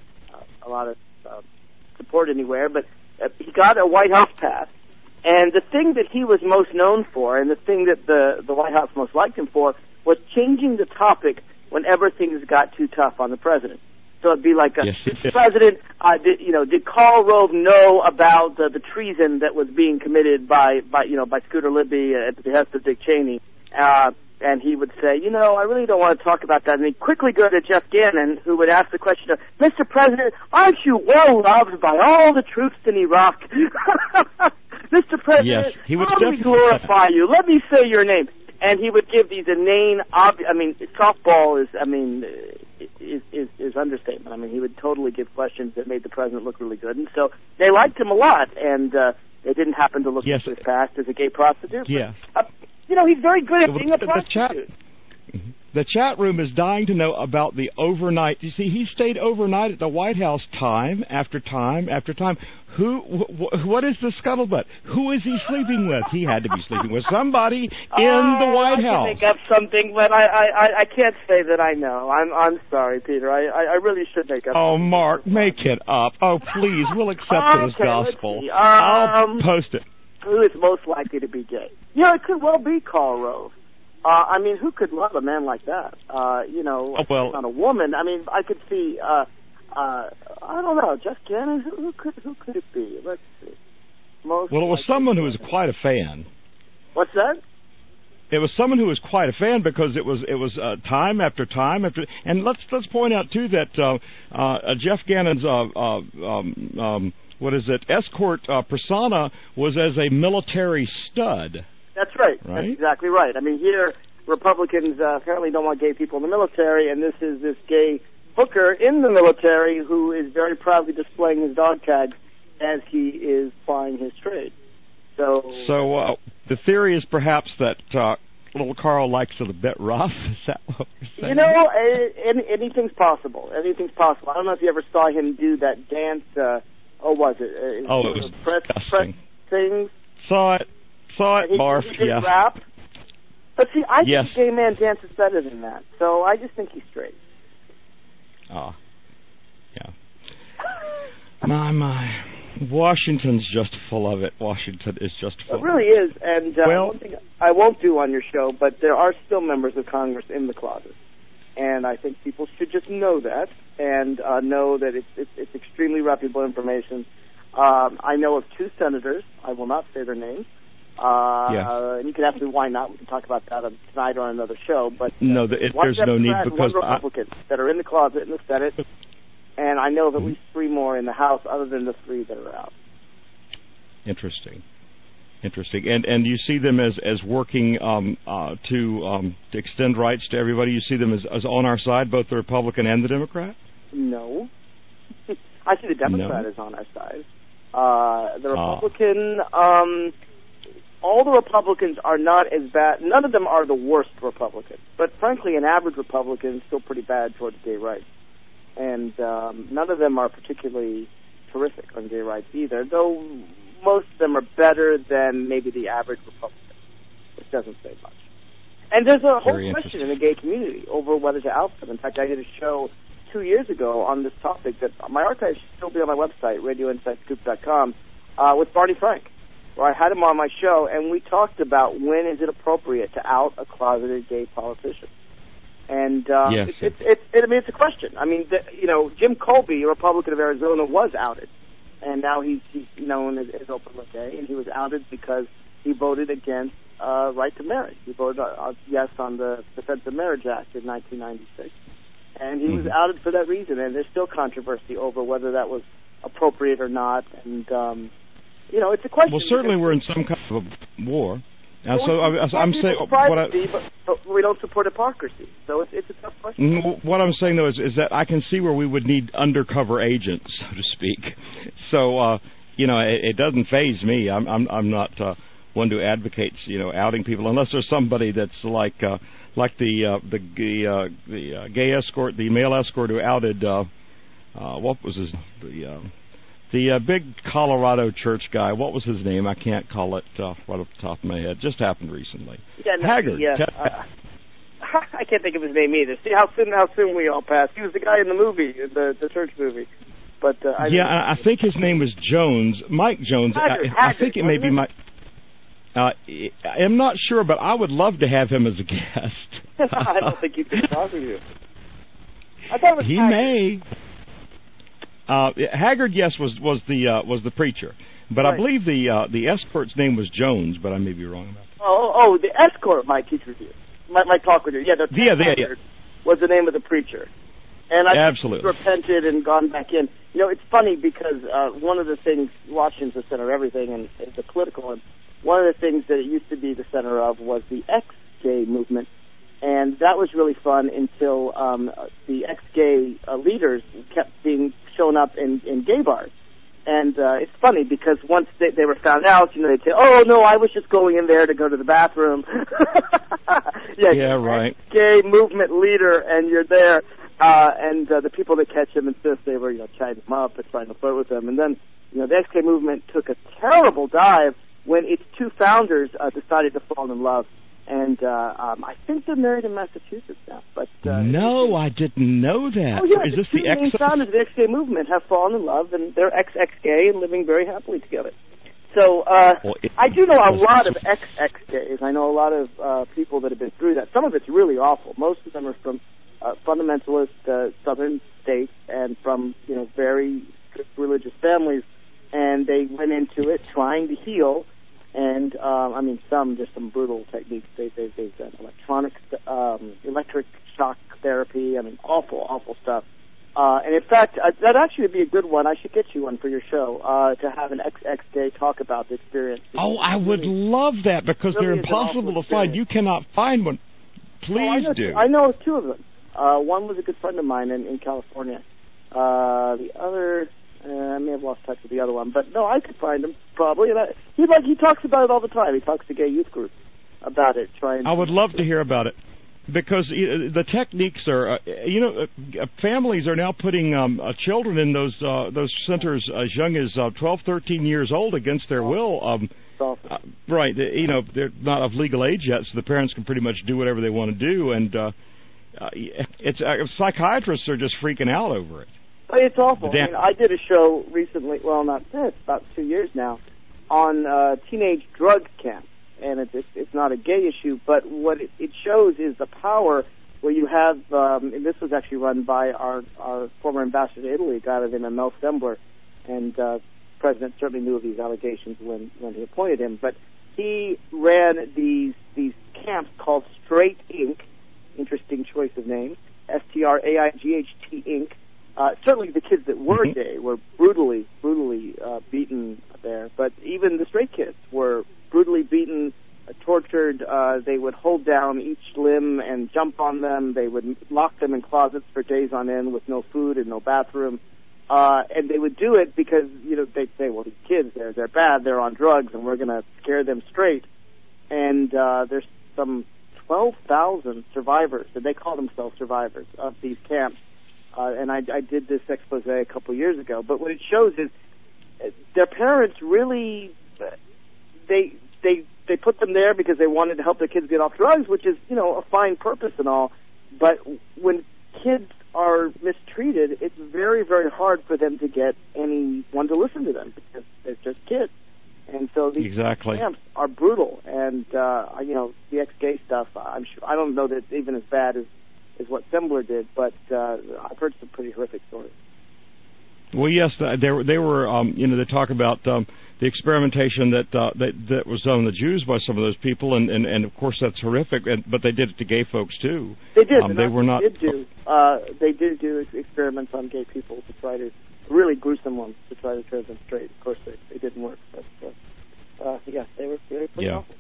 support anywhere. But he got a White House pass. And the thing that he was most known for, and the thing that the White House most liked him for, was changing the topic whenever things got too tough on the president. So it'd be like, President, did Karl Rove know about the treason that was being committed by Scooter Libby at the behest of Dick Cheney? And he would say, I really don't want to talk about that. And he'd quickly go to Jeff Gannon, who would ask the question of, Mr. President, aren't you well loved by all the troops in Iraq? Mr. President, he would how do we glorify you? Let me say your name. And he would give these inane, softball is understatement. I mean, he would totally give questions that made the president look really good. And so they liked him a lot, and they didn't happen to look as fast as a gay prostitute. Yes. But, he's very good at being a prostitute. The chat room is dying to know about the overnight. You see, he stayed overnight at the White House time after time after time. What is the scuttlebutt? Who is he sleeping with? He had to be sleeping with somebody in the White House. I can make up something, but I can't say that I know. I'm sorry, Peter. I really should make up. Oh, Mark, make it up. Oh, please, we'll accept it as gospel. I'll post it. Who is most likely to be gay? It could well be Karl Rove. I mean, who could love a man like that? On a woman. I mean, I could see. I don't know, Jeff Gannon. Who could it be? Let's see. It was someone who was quite a fan. What's that? It was someone who was quite a fan because it was time after time after. And let's point out too that Jeff Gannon's escort persona was as a military stud. That's right. That's exactly right. I mean, here Republicans apparently don't want gay people in the military, and this is this gay hooker in the military who is very proudly displaying his dog tags as he is plying his trade. So the theory is perhaps that little Carl likes it a bit rough. Is that what you're saying? Anything's possible. Anything's possible. I don't know if you ever saw him do that dance. It was press things. Saw it, barf. He rap. But see, I think a gay man dances better than that. So I just think he's straight. Oh, yeah. My. Washington's just full of it. Washington is just full. It really is. And one thing I won't do on your show, but there are still members of Congress in the closet, and I think people should just know that and know that it's extremely reputable information. I know of 2 senators. I will not say their names. And you can ask me why not. We can talk about that tonight on another show. But there's no need because one Republican that are in the closet in the Senate. And I know of at least 3 more in the House, other than the 3 that are out. Interesting. And you see them as working to extend rights to everybody. You see them as on our side, both the Republican and the Democrat. No, I see the Democrat as on our side. The Republican, all the Republicans are not as bad. None of them are the worst Republicans, but frankly, an average Republican is still pretty bad towards gay rights. And none of them are particularly terrific on gay rights either, though most of them are better than maybe the average Republican, which doesn't say much. And there's a whole question in the gay community over whether to out them. In fact, I did a show 2 years ago on this topic that my archives should still be on my website, radioinsidescoop.com, with Barney Frank, where I had him on my show, and we talked about when is it appropriate to out a closeted gay politician. And it's a question. I mean, Jim Colby, a Republican of Arizona, was outed, and now he's known as openly gay, and he was outed because he voted against right to marry. He voted yes on the Defense of Marriage Act in 1996, and he was outed for that reason. And there's still controversy over whether that was appropriate or not. And it's a question. Well, certainly we're in some kind of a war. I'm saying, but we don't support hypocrisy, so it's a tough question. What I'm saying though is that I can see where we would need undercover agents, so to speak. So it doesn't faze me. I'm not one who advocates outing people unless there's somebody that's like the gay escort, the male escort who outed what was his the big Colorado church guy. What was his name? I can't call it right off the top of my head. Just happened recently. Haggard. I can't think of his name either. See how soon we all passed. He was the guy in the movie, the church movie. But I think his name was Jones, Mike Jones. Haggard, I think it may be Mike. I'm not sure, but I would love to have him as a guest. I don't think he could talk to you. I thought it was Haggard. May. Haggard, yes, was the preacher, but right. I believe the escort's name was Jones, but I may be wrong about that. Oh, the escort might teach with you, might talk with you. Yeah, was the name of the preacher, and I absolutely repented and gone back in. It's funny because one of the things Washington's the center of everything, and it's a political. And one of the things that it used to be the center of was the ex-gay movement. And that was really fun until the ex-gay leaders kept being shown up in gay bars. And it's funny because once they were found out, they'd say, "Oh no, I was just going in there to go to the bathroom." Right. Gay movement leader, and you're there, and the people that catch him insist they were chatting him up and trying to flirt with him. And then the ex-gay movement took a terrible dive when its 2 founders decided to fall in love. And I think they're married in Massachusetts now. But no, I didn't know that. Oh, yeah, is this the main founders of the ex-gay movement have fallen in love, and they're ex-gay and living very happily together. So I do know a lot of XX gays. I know a lot of people that have been through that. Some of it's really awful. Most of them are from fundamentalist southern states and from very strict religious families, and they went into it trying to heal. And some brutal techniques. They've done electric shock therapy. Awful stuff. And in fact, that actually would be a good one. I should get you one for your show to have an XX gay talk about the experience. Oh, I would love that because they're impossible to find. You cannot find one. Please do. I know two of them. One was a good friend of mine in California. The other, I may have lost touch with the other one, but no, I could find him probably. And he talks about it all the time. He talks to gay youth groups about it. I would love to hear about it. Because the techniques are, families are now putting children in those centers as young as 12, 13 years old against their will. Right, they're not of legal age yet, so the parents can pretty much do whatever they want to do, and psychiatrists are just freaking out over it. It's awful. I did a show recently, it's about 2 years now, on teenage drug camps. And it's not a gay issue, but what it shows is the power where you have, and this was actually run by our former ambassador to Italy, a guy by the name of Mel Sembler, and the president certainly knew of these allegations when he appointed him, but he ran these camps called Straight Inc., interesting choice of name, STRAIGHT Inc. Certainly the kids that were gay were brutally beaten there, but even the straight kids were brutally beaten, tortured. They would hold down each limb and jump on them. They would lock them in closets for days on end with no food and no bathroom. And they would do it because, they'd say, well, these kids, they're bad, they're on drugs, and we're going to scare them straight. And there's some 12,000 survivors, and they call themselves survivors of these camps. And I did this expose a couple years ago. But what it shows is their parents really, they put them there because they wanted to help their kids get off drugs, which is, a fine purpose and all. But when kids are mistreated, it's very, very hard for them to get anyone to listen to them because they're just kids. And so these camps are brutal. And, the ex-gay stuff, I'm sure, I don't know that it's even as bad as what Sembler did, but I've heard some pretty horrific stories. Well, yes, they were. They talk about the experimentation that was done on the Jews by some of those people, and of course that's horrific. But they did it to gay folks too. They did. They did do experiments on gay people to try to really gruesome ones to try to turn them straight. Of course, they didn't work. But they were pretty awful.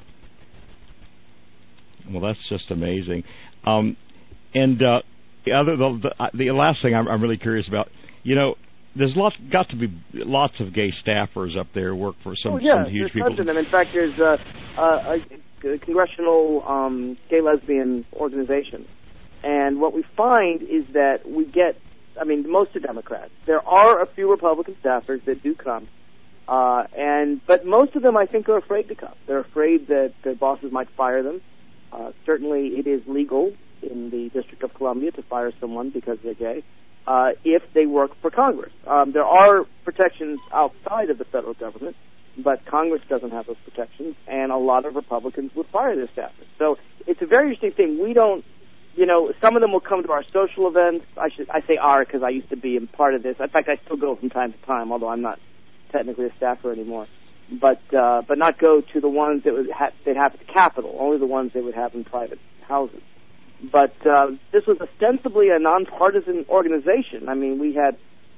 Well, that's just amazing. The last thing I'm really curious about, there's got to be lots of gay staffers up there who work for some huge people. Tons of them. In fact, there's a congressional gay lesbian organization, and what we find is that we get, most are Democrats. There are a few Republican staffers that do come, but most of them I think are afraid to come. They're afraid that their bosses might fire them. Certainly, it is legal in the District of Columbia to fire someone because they're gay. If they work for Congress. There are protections outside of the federal government, but Congress doesn't have those protections, and a lot of Republicans would fire their staffers. So it's a very interesting thing. We don't, some of them will come to our social events. I say our because I used to be a part of this. In fact, I still go from time to time, although I'm not technically a staffer anymore. But not go to the ones that they'd have at the Capitol, only the ones they would have in private houses. But this was ostensibly a nonpartisan organization. We had,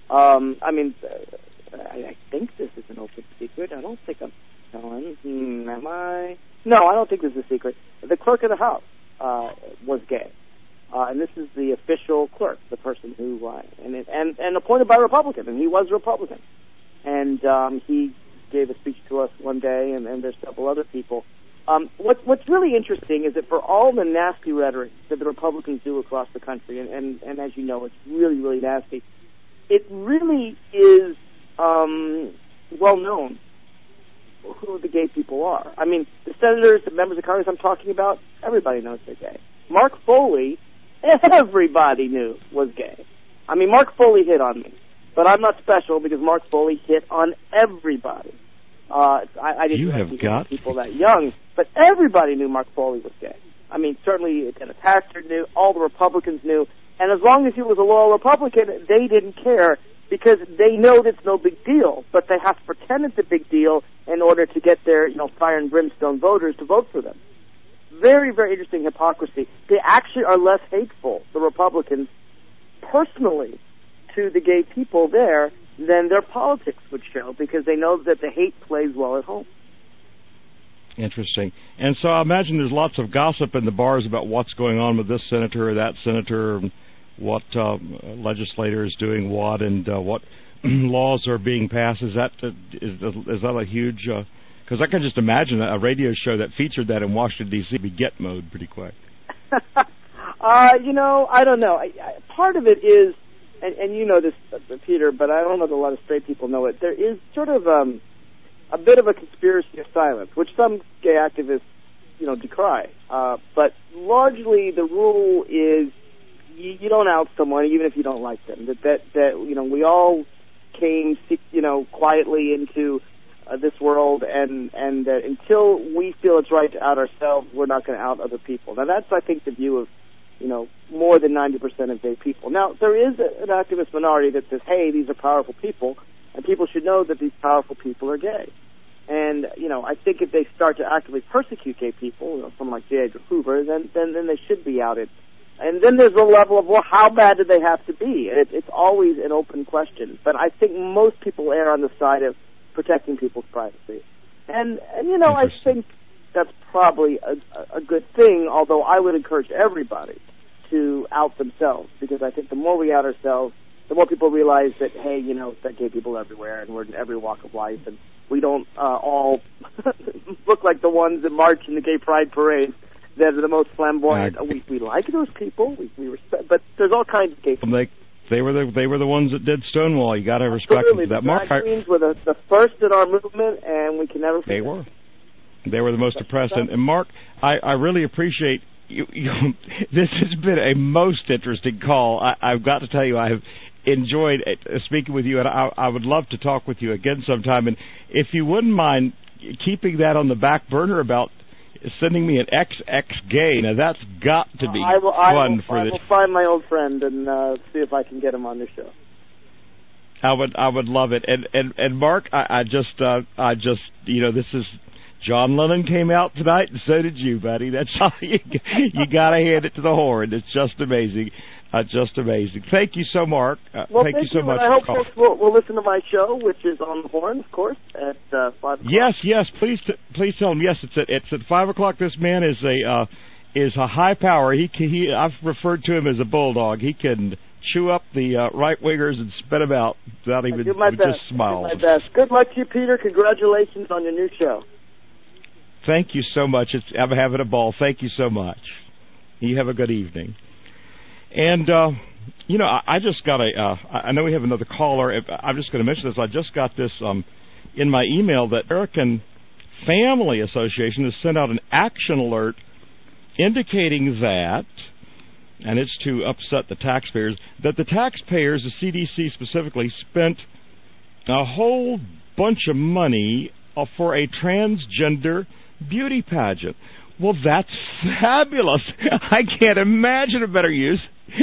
I think this is an open secret. I don't think I'm telling. Am I? No, I don't think this is a secret. The clerk of the House was gay. And this is the official clerk, the person who, and appointed by a Republican, and he was a Republican. And he gave a speech to us one day, and there's several other people. What's really interesting is that for all the nasty rhetoric that the Republicans do across the country, and as you know, it's really, really nasty, it really is well known who the gay people are. The senators, the members of Congress I'm talking about, everybody knows they're gay. Mark Foley, everybody knew was gay. Mark Foley hit on me, but I'm not special because Mark Foley hit on everybody. I didn't know people that young, but everybody knew Mark Foley was gay. I mean, certainly Dennis Hastert knew, all the Republicans knew, and as long as he was a loyal Republican, they didn't care because they know it's no big deal, but they have to pretend it's a big deal in order to get their, fire and brimstone voters to vote for them. Very, very interesting hypocrisy. They actually are less hateful, the Republicans, personally, to the gay people there than their politics would show because they know that the hate plays well at home. Interesting. And so I imagine there's lots of gossip in the bars about what's going on with this senator or that senator, and what legislator is doing what, and what laws are being passed. Is that a huge... Because I can just imagine a radio show that featured that in Washington, D.C. would be get mode pretty quick. I don't know. Part of it is, and you know this, Peter, but I don't know that a lot of straight people know it, there is sort of a bit of a conspiracy of silence, which some gay activists, decry. But largely the rule is you don't out someone even if you don't like them. That we all came, quietly into this world, and that until we feel it's right to out ourselves, we're not going to out other people. Now that's, I think, the view of more than 90% of gay people. Now there is an activist minority that says, hey, these are powerful people, and people should know that these powerful people are gay. And I think if they start to actively persecute gay people, someone like J. Edgar Hoover, then they should be outed. And then there's a level of, well, how bad do they have to be? It's always an open question. But I think most people err on the side of protecting people's privacy. And I think that's probably a good thing, although I would encourage everybody to out themselves, because I think the more we out ourselves, the more people realize that, hey, that gay people are everywhere, and we're in every walk of life, and we don't all look like the ones that march in the gay pride parade that are the most flamboyant. We like those people, we respect, but there's all kinds of gay people. They were the ones that did Stonewall. You got to respect them for that. Mark, drag queens were the first in our movement, and we can never forget. They were the most oppressed. And Mark, I really appreciate you. This has been a most interesting call. I've got to tell you, I have enjoyed speaking with you, and I would love to talk with you again sometime. And if you wouldn't mind keeping that on the back burner about sending me an XX gay. Now that's got to be fun for this. I will find my old friend and see if I can get him on the show. I would love it. And Mark, I just this is John Lennon came out tonight, and so did you, buddy. That's all you got to hand it to the horn. It's just amazing. Just amazing. Thank you so much. Thank you so much. I hope folks will listen to my show, which is on the horn, of course, at 5 o'clock. Yes. Please tell him. Yes, it's at 5 o'clock. This man is a high power. I've referred to him as a bulldog. He can chew up the right wingers and spit them out without even just smiles. I do my best. Good luck to you, Peter. Congratulations on your new show. Thank you so much. I'm having a ball. Thank you so much. You have a good evening. And, I just got I know we have another caller. I'm just going to mention this. I just got this in my email that American Family Association has sent out an action alert indicating that, and it's to upset the taxpayers, that the taxpayers, the CDC specifically, spent a whole bunch of money for a transgender beauty pageant. Well, that's fabulous. I can't imagine a better use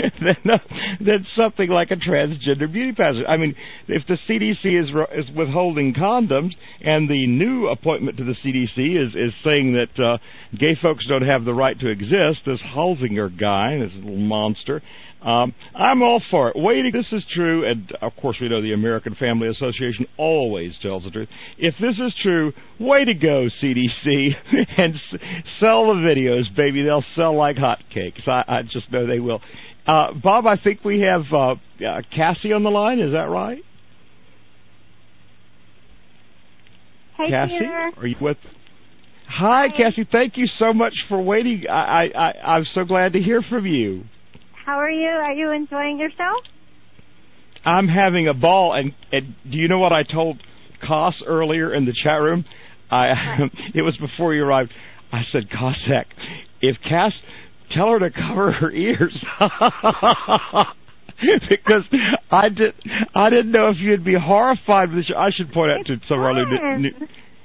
than something like a transgender beauty pageant. I mean, if the CDC is withholding condoms, and the new appointment to the CDC is saying that gay folks don't have the right to exist, this Halsinger guy, this little monster, I'm all for it. Waiting, this is true, and of course we know the American Family Association always tells the truth. If this is true, way to go, CDC, and sell the videos, baby. They'll sell like hotcakes. I just know they will. Bob, I think we have Cassie on the line. Is that right? Hey, Cassie, Peter. are you with? Hi, Cassie. Thank you so much for waiting. I'm so glad to hear from you. How are you? Are you enjoying yourself? I'm having a ball, and do you know what I told Koss earlier in the chat room? It was before you arrived. I said, Cossack, if Cass, tell her to cover her ears. Because I didn't know if you'd be horrified with this. I should point out to some of our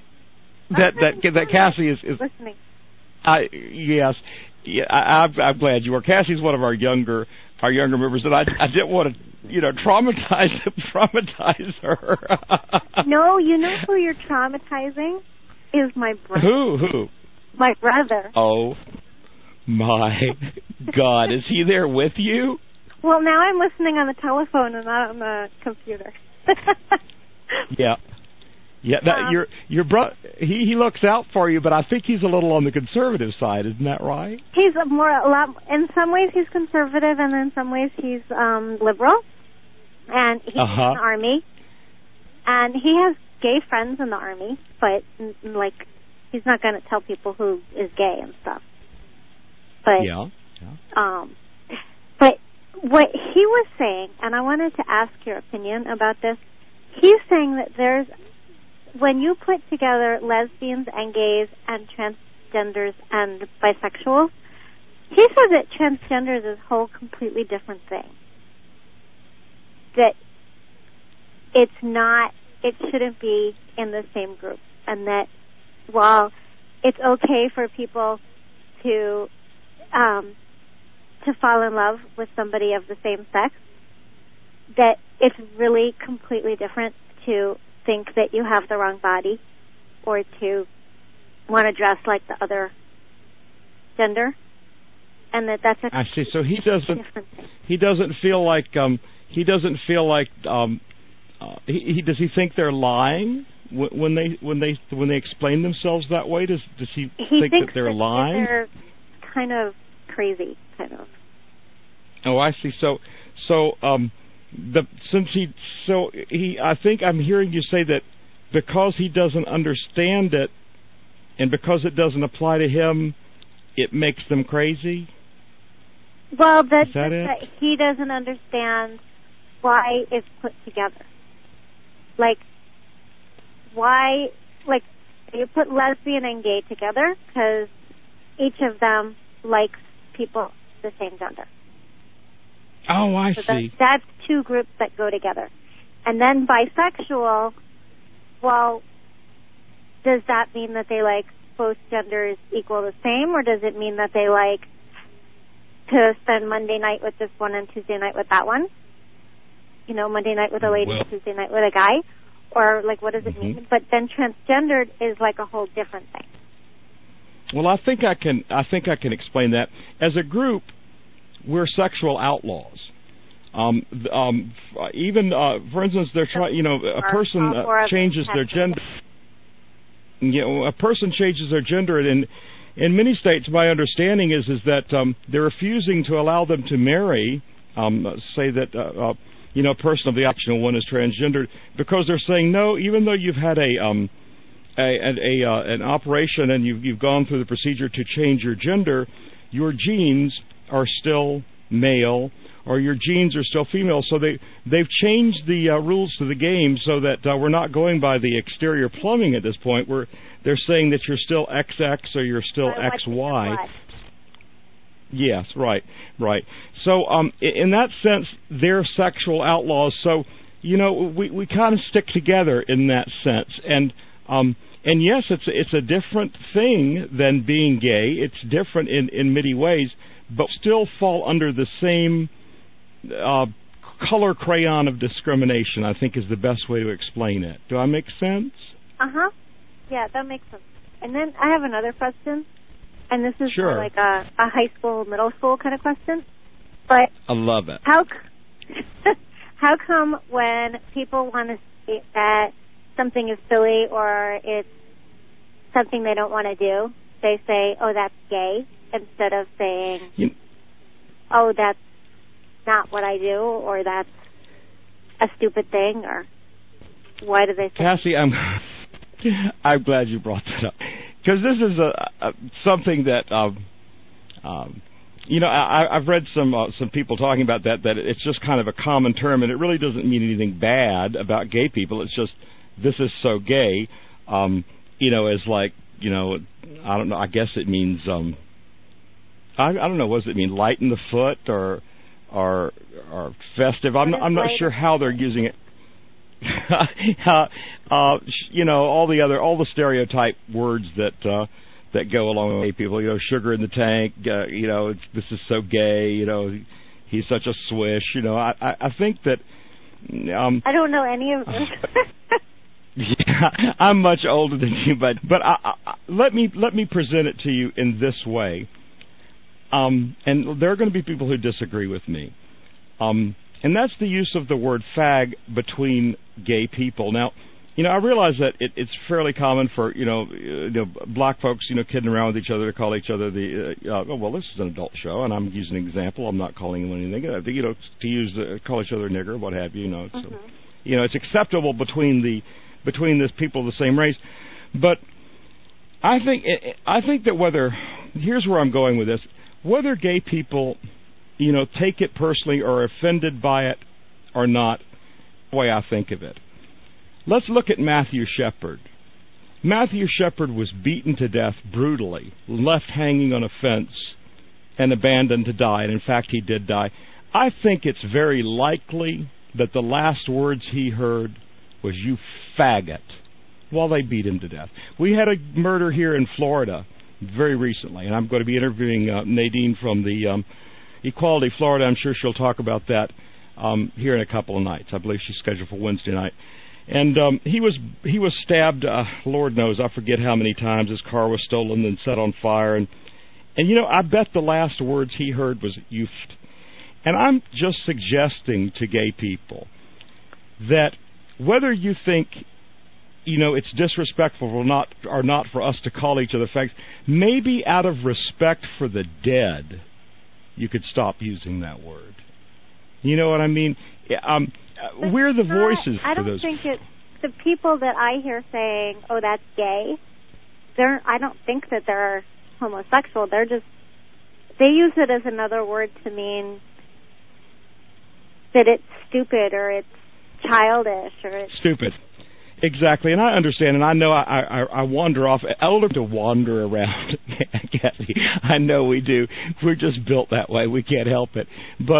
that Cassie is listening. Yes, yeah, I'm glad you are. Cassie's one of our younger members, and I didn't want to traumatize her. No, you know who you're traumatizing is my brother. Who? My brother. Oh my God, is he there with you? Well, now I'm listening on the telephone and not on the computer. Yeah. Your brother, he looks out for you, but I think he's a little on the conservative side. Isn't that right? He's a lot. In some ways, he's conservative, and in some ways, he's liberal. And he's in the army, and he has gay friends in the army, but he's not going to tell people who is gay and stuff. But but what he was saying, and I wanted to ask your opinion about this. He's saying that when you put together lesbians and gays and transgenders and bisexuals, he says that transgenders is a whole completely different thing. That it shouldn't be in the same group, and that while it's okay for people to fall in love with somebody of the same sex, that it's really completely different to think that you have the wrong body or to want to dress like the other gender, and that's a I see. So he doesn't feel like does he think they're lying when they explain themselves that way? Does he think that they're lying? They're kind of crazy, kind of. Oh, I see. So I think I'm hearing you say that because he doesn't understand it and because it doesn't apply to him, it makes them crazy? Well, that he doesn't understand why it's put together. Why you put lesbian and gay together because each of them likes people of the same gender. Oh, I see. That's two groups that go together. And then bisexual, well, does that mean that they like both genders equal the same, or does it mean that they like to spend Monday night with this one and Tuesday night with that one? Monday night with a lady and Tuesday night with a guy? Or, what does it mean? But then transgendered is like a whole different thing. Well, I think I can explain that. As a group, we're sexual outlaws. Even, for instance, they're trying. A person changes their gender. A person changes their gender, and in many states, my understanding is that they're refusing to allow them to marry. Say that a person of the optional one is transgendered because they're saying no, even though you've had an operation and you've gone through the procedure to change your gender, your genes are still male or your genes are still female. So they've changed the rules to the game so that we're not going by the exterior plumbing at this point. They're saying that you're still XX or you're still XY. Yes, right. So in that sense, they're sexual outlaws. So we kind of stick together in that sense. And yes, it's a different thing than being gay. It's different in many ways, but still fall under the same color crayon of discrimination, I think is the best way to explain it. Do I make sense? Yeah, that makes sense. And then I have another question, and this is sure. more like a high school, middle school kind of question. But I love it. How come when people want to say that something is silly or it's something they don't want to do, they say, oh, that's gay, instead of saying, oh, that's not what I do, or that's a stupid thing, or why do they say Cassie, I'm glad you brought that up, because this is something that I've read some people talking about that it's just kind of a common term, and it really doesn't mean anything bad about gay people. It's just this is so gay, as like I don't know. I guess it means I don't know. What does it mean? Light in the foot or festive? I'm not sure how they're using it. all the stereotype words that go along with people. Sugar in the tank. This is so gay. He's such a swish. I think that. I don't know any of them. Yeah, I'm much older than you, but let me present it to you in this way. And there are going to be people who disagree with me. And that's the use of the word fag between gay people. Now, I realize that it's fairly common for, black folks, kidding around with each other to call each other well, this is an adult show, and I'm using an example. I'm not calling anyone anything. I think, to call each other nigger, what have you, it's acceptable between these people of the same race. But I think that here's where I'm going with this, whether gay people, take it personally or are offended by it or not, the way I think of it. Let's look at Matthew Shepard. Matthew Shepard was beaten to death brutally, left hanging on a fence, and abandoned to die. And in fact, he did die. I think it's very likely that the last words he heard was, "You faggot," while they beat him to death. We had a murder here in Florida very recently, and I'm going to be interviewing Nadine from the Equality Florida. I'm sure she'll talk about that here in a couple of nights. I believe she's scheduled for Wednesday night. And he was stabbed, Lord knows, I forget how many times. His car was stolen and set on fire. And I bet the last words he heard was, "You." And I'm just suggesting to gay people that whether you think, it's disrespectful or not for us to call each other fags, maybe out of respect for the dead, you could stop using that word. You know what I mean? We're the voices for those. I don't think it's the people that I hear saying, "Oh, that's gay." I don't think that they're homosexual. They use it as another word to mean that it's stupid or it's childish or it's stupid. Exactly, and I understand, and I know I wander off. I love to wander around, Kathy. I know we do. We're just built that way. We can't help it. But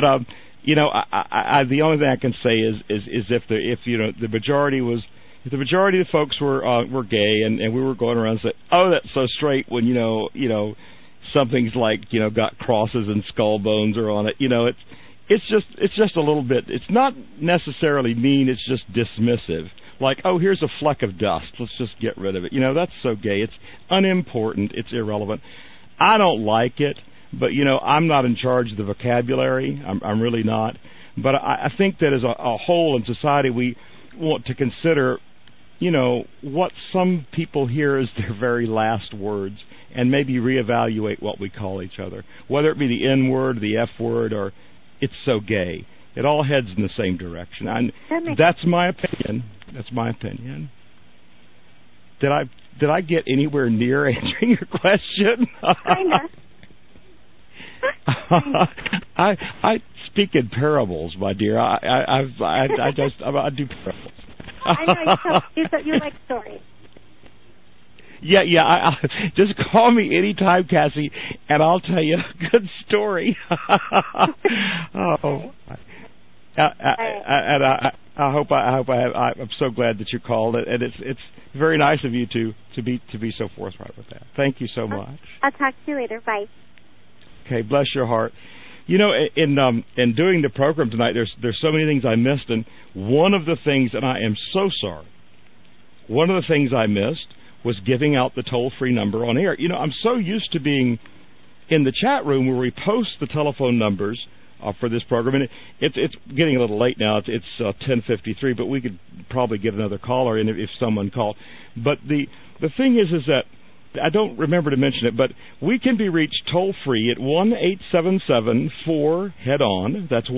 the only thing I can say is if the majority of the folks were gay and we were going around and saying, "Oh, that's so straight," when something's like got crosses and skull bones are on it. It's just a little bit. It's not necessarily mean. It's just dismissive. Like, "Oh, here's a fleck of dust. Let's just get rid of it." That's so gay. It's unimportant. It's irrelevant. I don't like it, but I'm not in charge of the vocabulary. I'm really not. But I think that as a whole in society, we want to consider, what some people hear as their very last words, and maybe reevaluate what we call each other, whether it be the N word, the F word, or "it's so gay." It all heads in the same direction. That's my opinion. That's my opinion. Did I get anywhere near answering your question? Kinda. I speak in parables, my dear. I do parables. I know you like stories. Yeah. I just call me anytime, Cassie, and I'll tell you a good story. I hope I'm so glad that you called it, and it's very nice of you to be so forthright with that. Thank you so much. I'll talk to you later. Bye. Okay, bless your heart. In doing the program tonight, there's so many things I missed, and one of the things, and I am so sorry, one of the things I missed was giving out the toll-free number on air. I'm so used to being in the chat room where we post the telephone numbers for this program, and it's getting a little late now. It's 10:53, but we could probably get another caller in if someone called. But the thing is that I don't remember to mention it, but we can be reached toll-free at 1-877-4-HEAD-ON. That's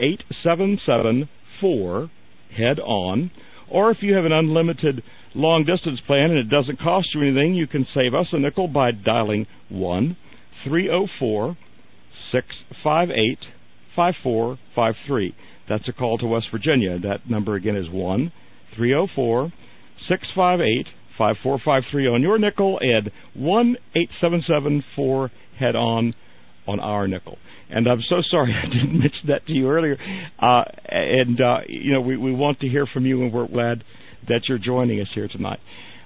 1-877-4-HEAD-ON. Or if you have an unlimited long-distance plan and it doesn't cost you anything, you can save us a nickel by dialing 1-304-658-5453. That's a call to West Virginia. That number again is 1-304-658-5453 on your nickel, and 1-877-4-HEAD-ON on our nickel. And I'm so sorry I didn't mention that to you earlier. We want to hear from you, and we're glad that you're joining us here tonight.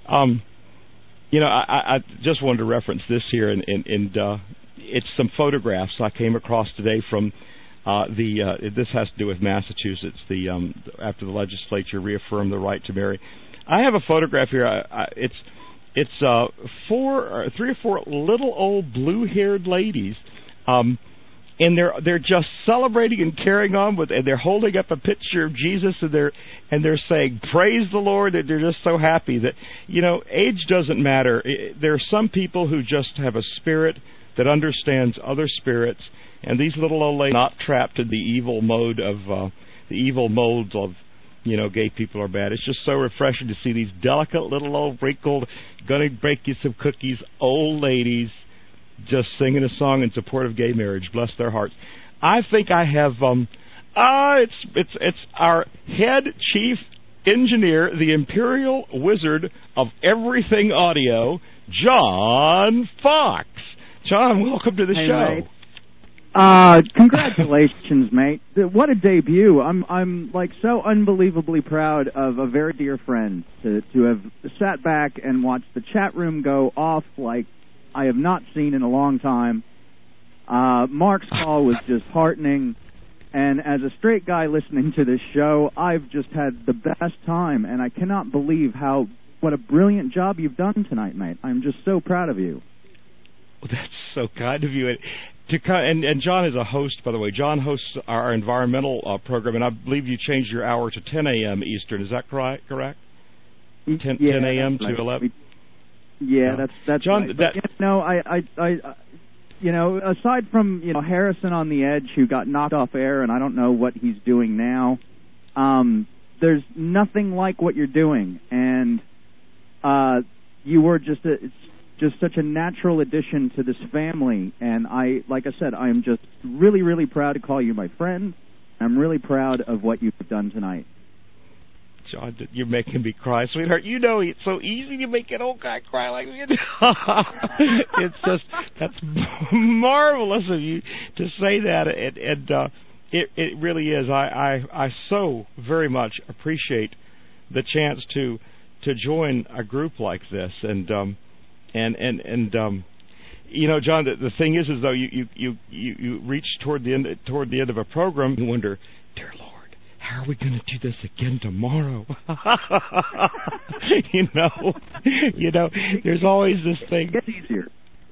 I just wanted to reference this here, and it's some photographs I came across today from this has to do with Massachusetts. After the legislature reaffirmed the right to marry, I have a photograph here. It's 3 or 4 little old blue-haired ladies, and they're just celebrating and carrying on and they're holding up a picture of Jesus, and they're saying, "Praise the Lord," and they're just so happy that age doesn't matter. There are some people who just have a spirit that understands other spirits, and these little old ladies are not trapped in the evil molds of gay people are bad. It's just so refreshing to see these delicate little old wrinkled, gonna break you some cookies old ladies just singing a song in support of gay marriage. Bless their hearts. I think I have it's our head chief engineer, the Imperial Wizard of Everything Audio, John Fox. John, welcome to the show. Mate. Congratulations, mate. What a debut. I'm like so unbelievably proud of a very dear friend to have sat back and watched the chat room go off like I have not seen in a long time. Mark's call was just heartening, and as a straight guy listening to this show, I've just had the best time, and I cannot believe what a brilliant job you've done tonight, mate. I'm just so proud of you. Well, that's so kind of you. And John is a host, by the way. John hosts our environmental program, and I believe you changed your hour to 10 a.m. Eastern. Is that correct? 10 a.m. to 11? Yeah, that's John, right. But, aside from Harrison on the Edge, who got knocked off air, and I don't know what he's doing now, there's nothing like what you're doing, and you were just such a natural addition to this family, and like I said, I'm just really, really proud to call you my friend. I'm really proud of what you've done tonight. John, you're making me cry, sweetheart. It's so easy to make an old guy cry like me. It's just, that's marvelous of you to say that, and it really is. I so very much appreciate the chance to join a group like this, and John, the thing is though you reach toward the end of a program, you wonder, dear Lord, how are we going to do this again tomorrow? There's always this thing. It gets easier.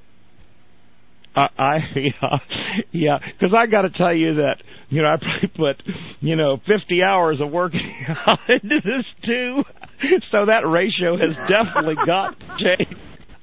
Because I got to tell you that I probably put 50 hours of work into this too, so that ratio has definitely got changed.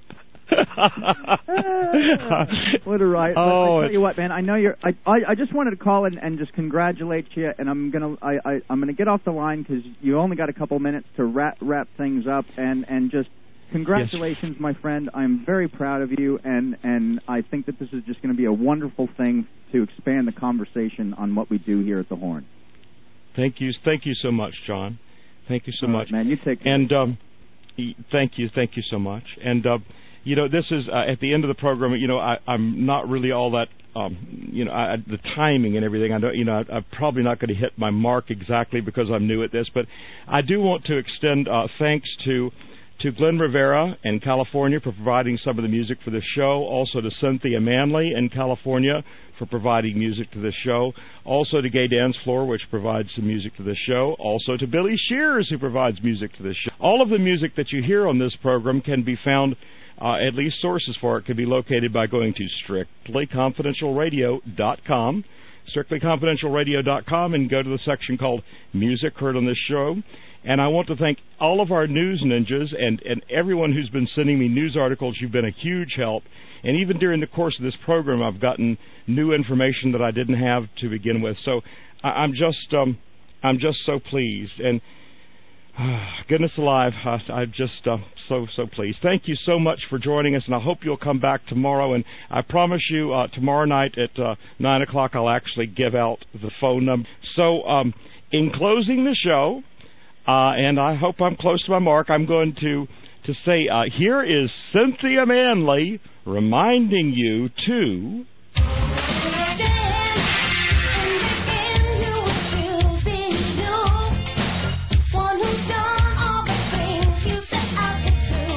What a right! I tell you what, man. I know you're. I just wanted to call and just congratulate you. And I'm gonna get off the line because you only got a couple minutes to wrap things up. And just congratulations, my friend. I'm very proud of you. And I think that this is just going to be a wonderful thing to expand the conversation on what we do here at the Horn. Thank you so much, John. Thank you so much, man. You take care. And thank you so much. And this is at the end of the program. I'm not really all that. The timing and everything. I don't. I'm probably not going to hit my mark exactly because I'm new at this. But I do want to extend thanks to Glenn Rivera in California for providing some of the music for this show. Also to Cynthia Manley in California for providing music to this show. Also to Gay Dance Floor, which provides some music to this show. Also to Billy Shears, who provides music to this show. All of the music that you hear on this program can be found. At least sources for it can be located by going to strictlyconfidentialradio.com, strictlyconfidentialradio.com, and go to the section called Music Heard on This Show. And I want to thank all of our news ninjas and everyone who's been sending me news articles. You've been a huge help. And even during the course of this program, I've gotten new information that I didn't have to begin with. So I'm just so pleased. And goodness alive, I'm just so pleased. Thank you so much for joining us, and I hope you'll come back tomorrow. And I promise you, tomorrow night at 9 o'clock, I'll actually give out the phone number. So, in closing the show, and I hope I'm close to my mark, I'm going to say, here is Cynthia Manley reminding you to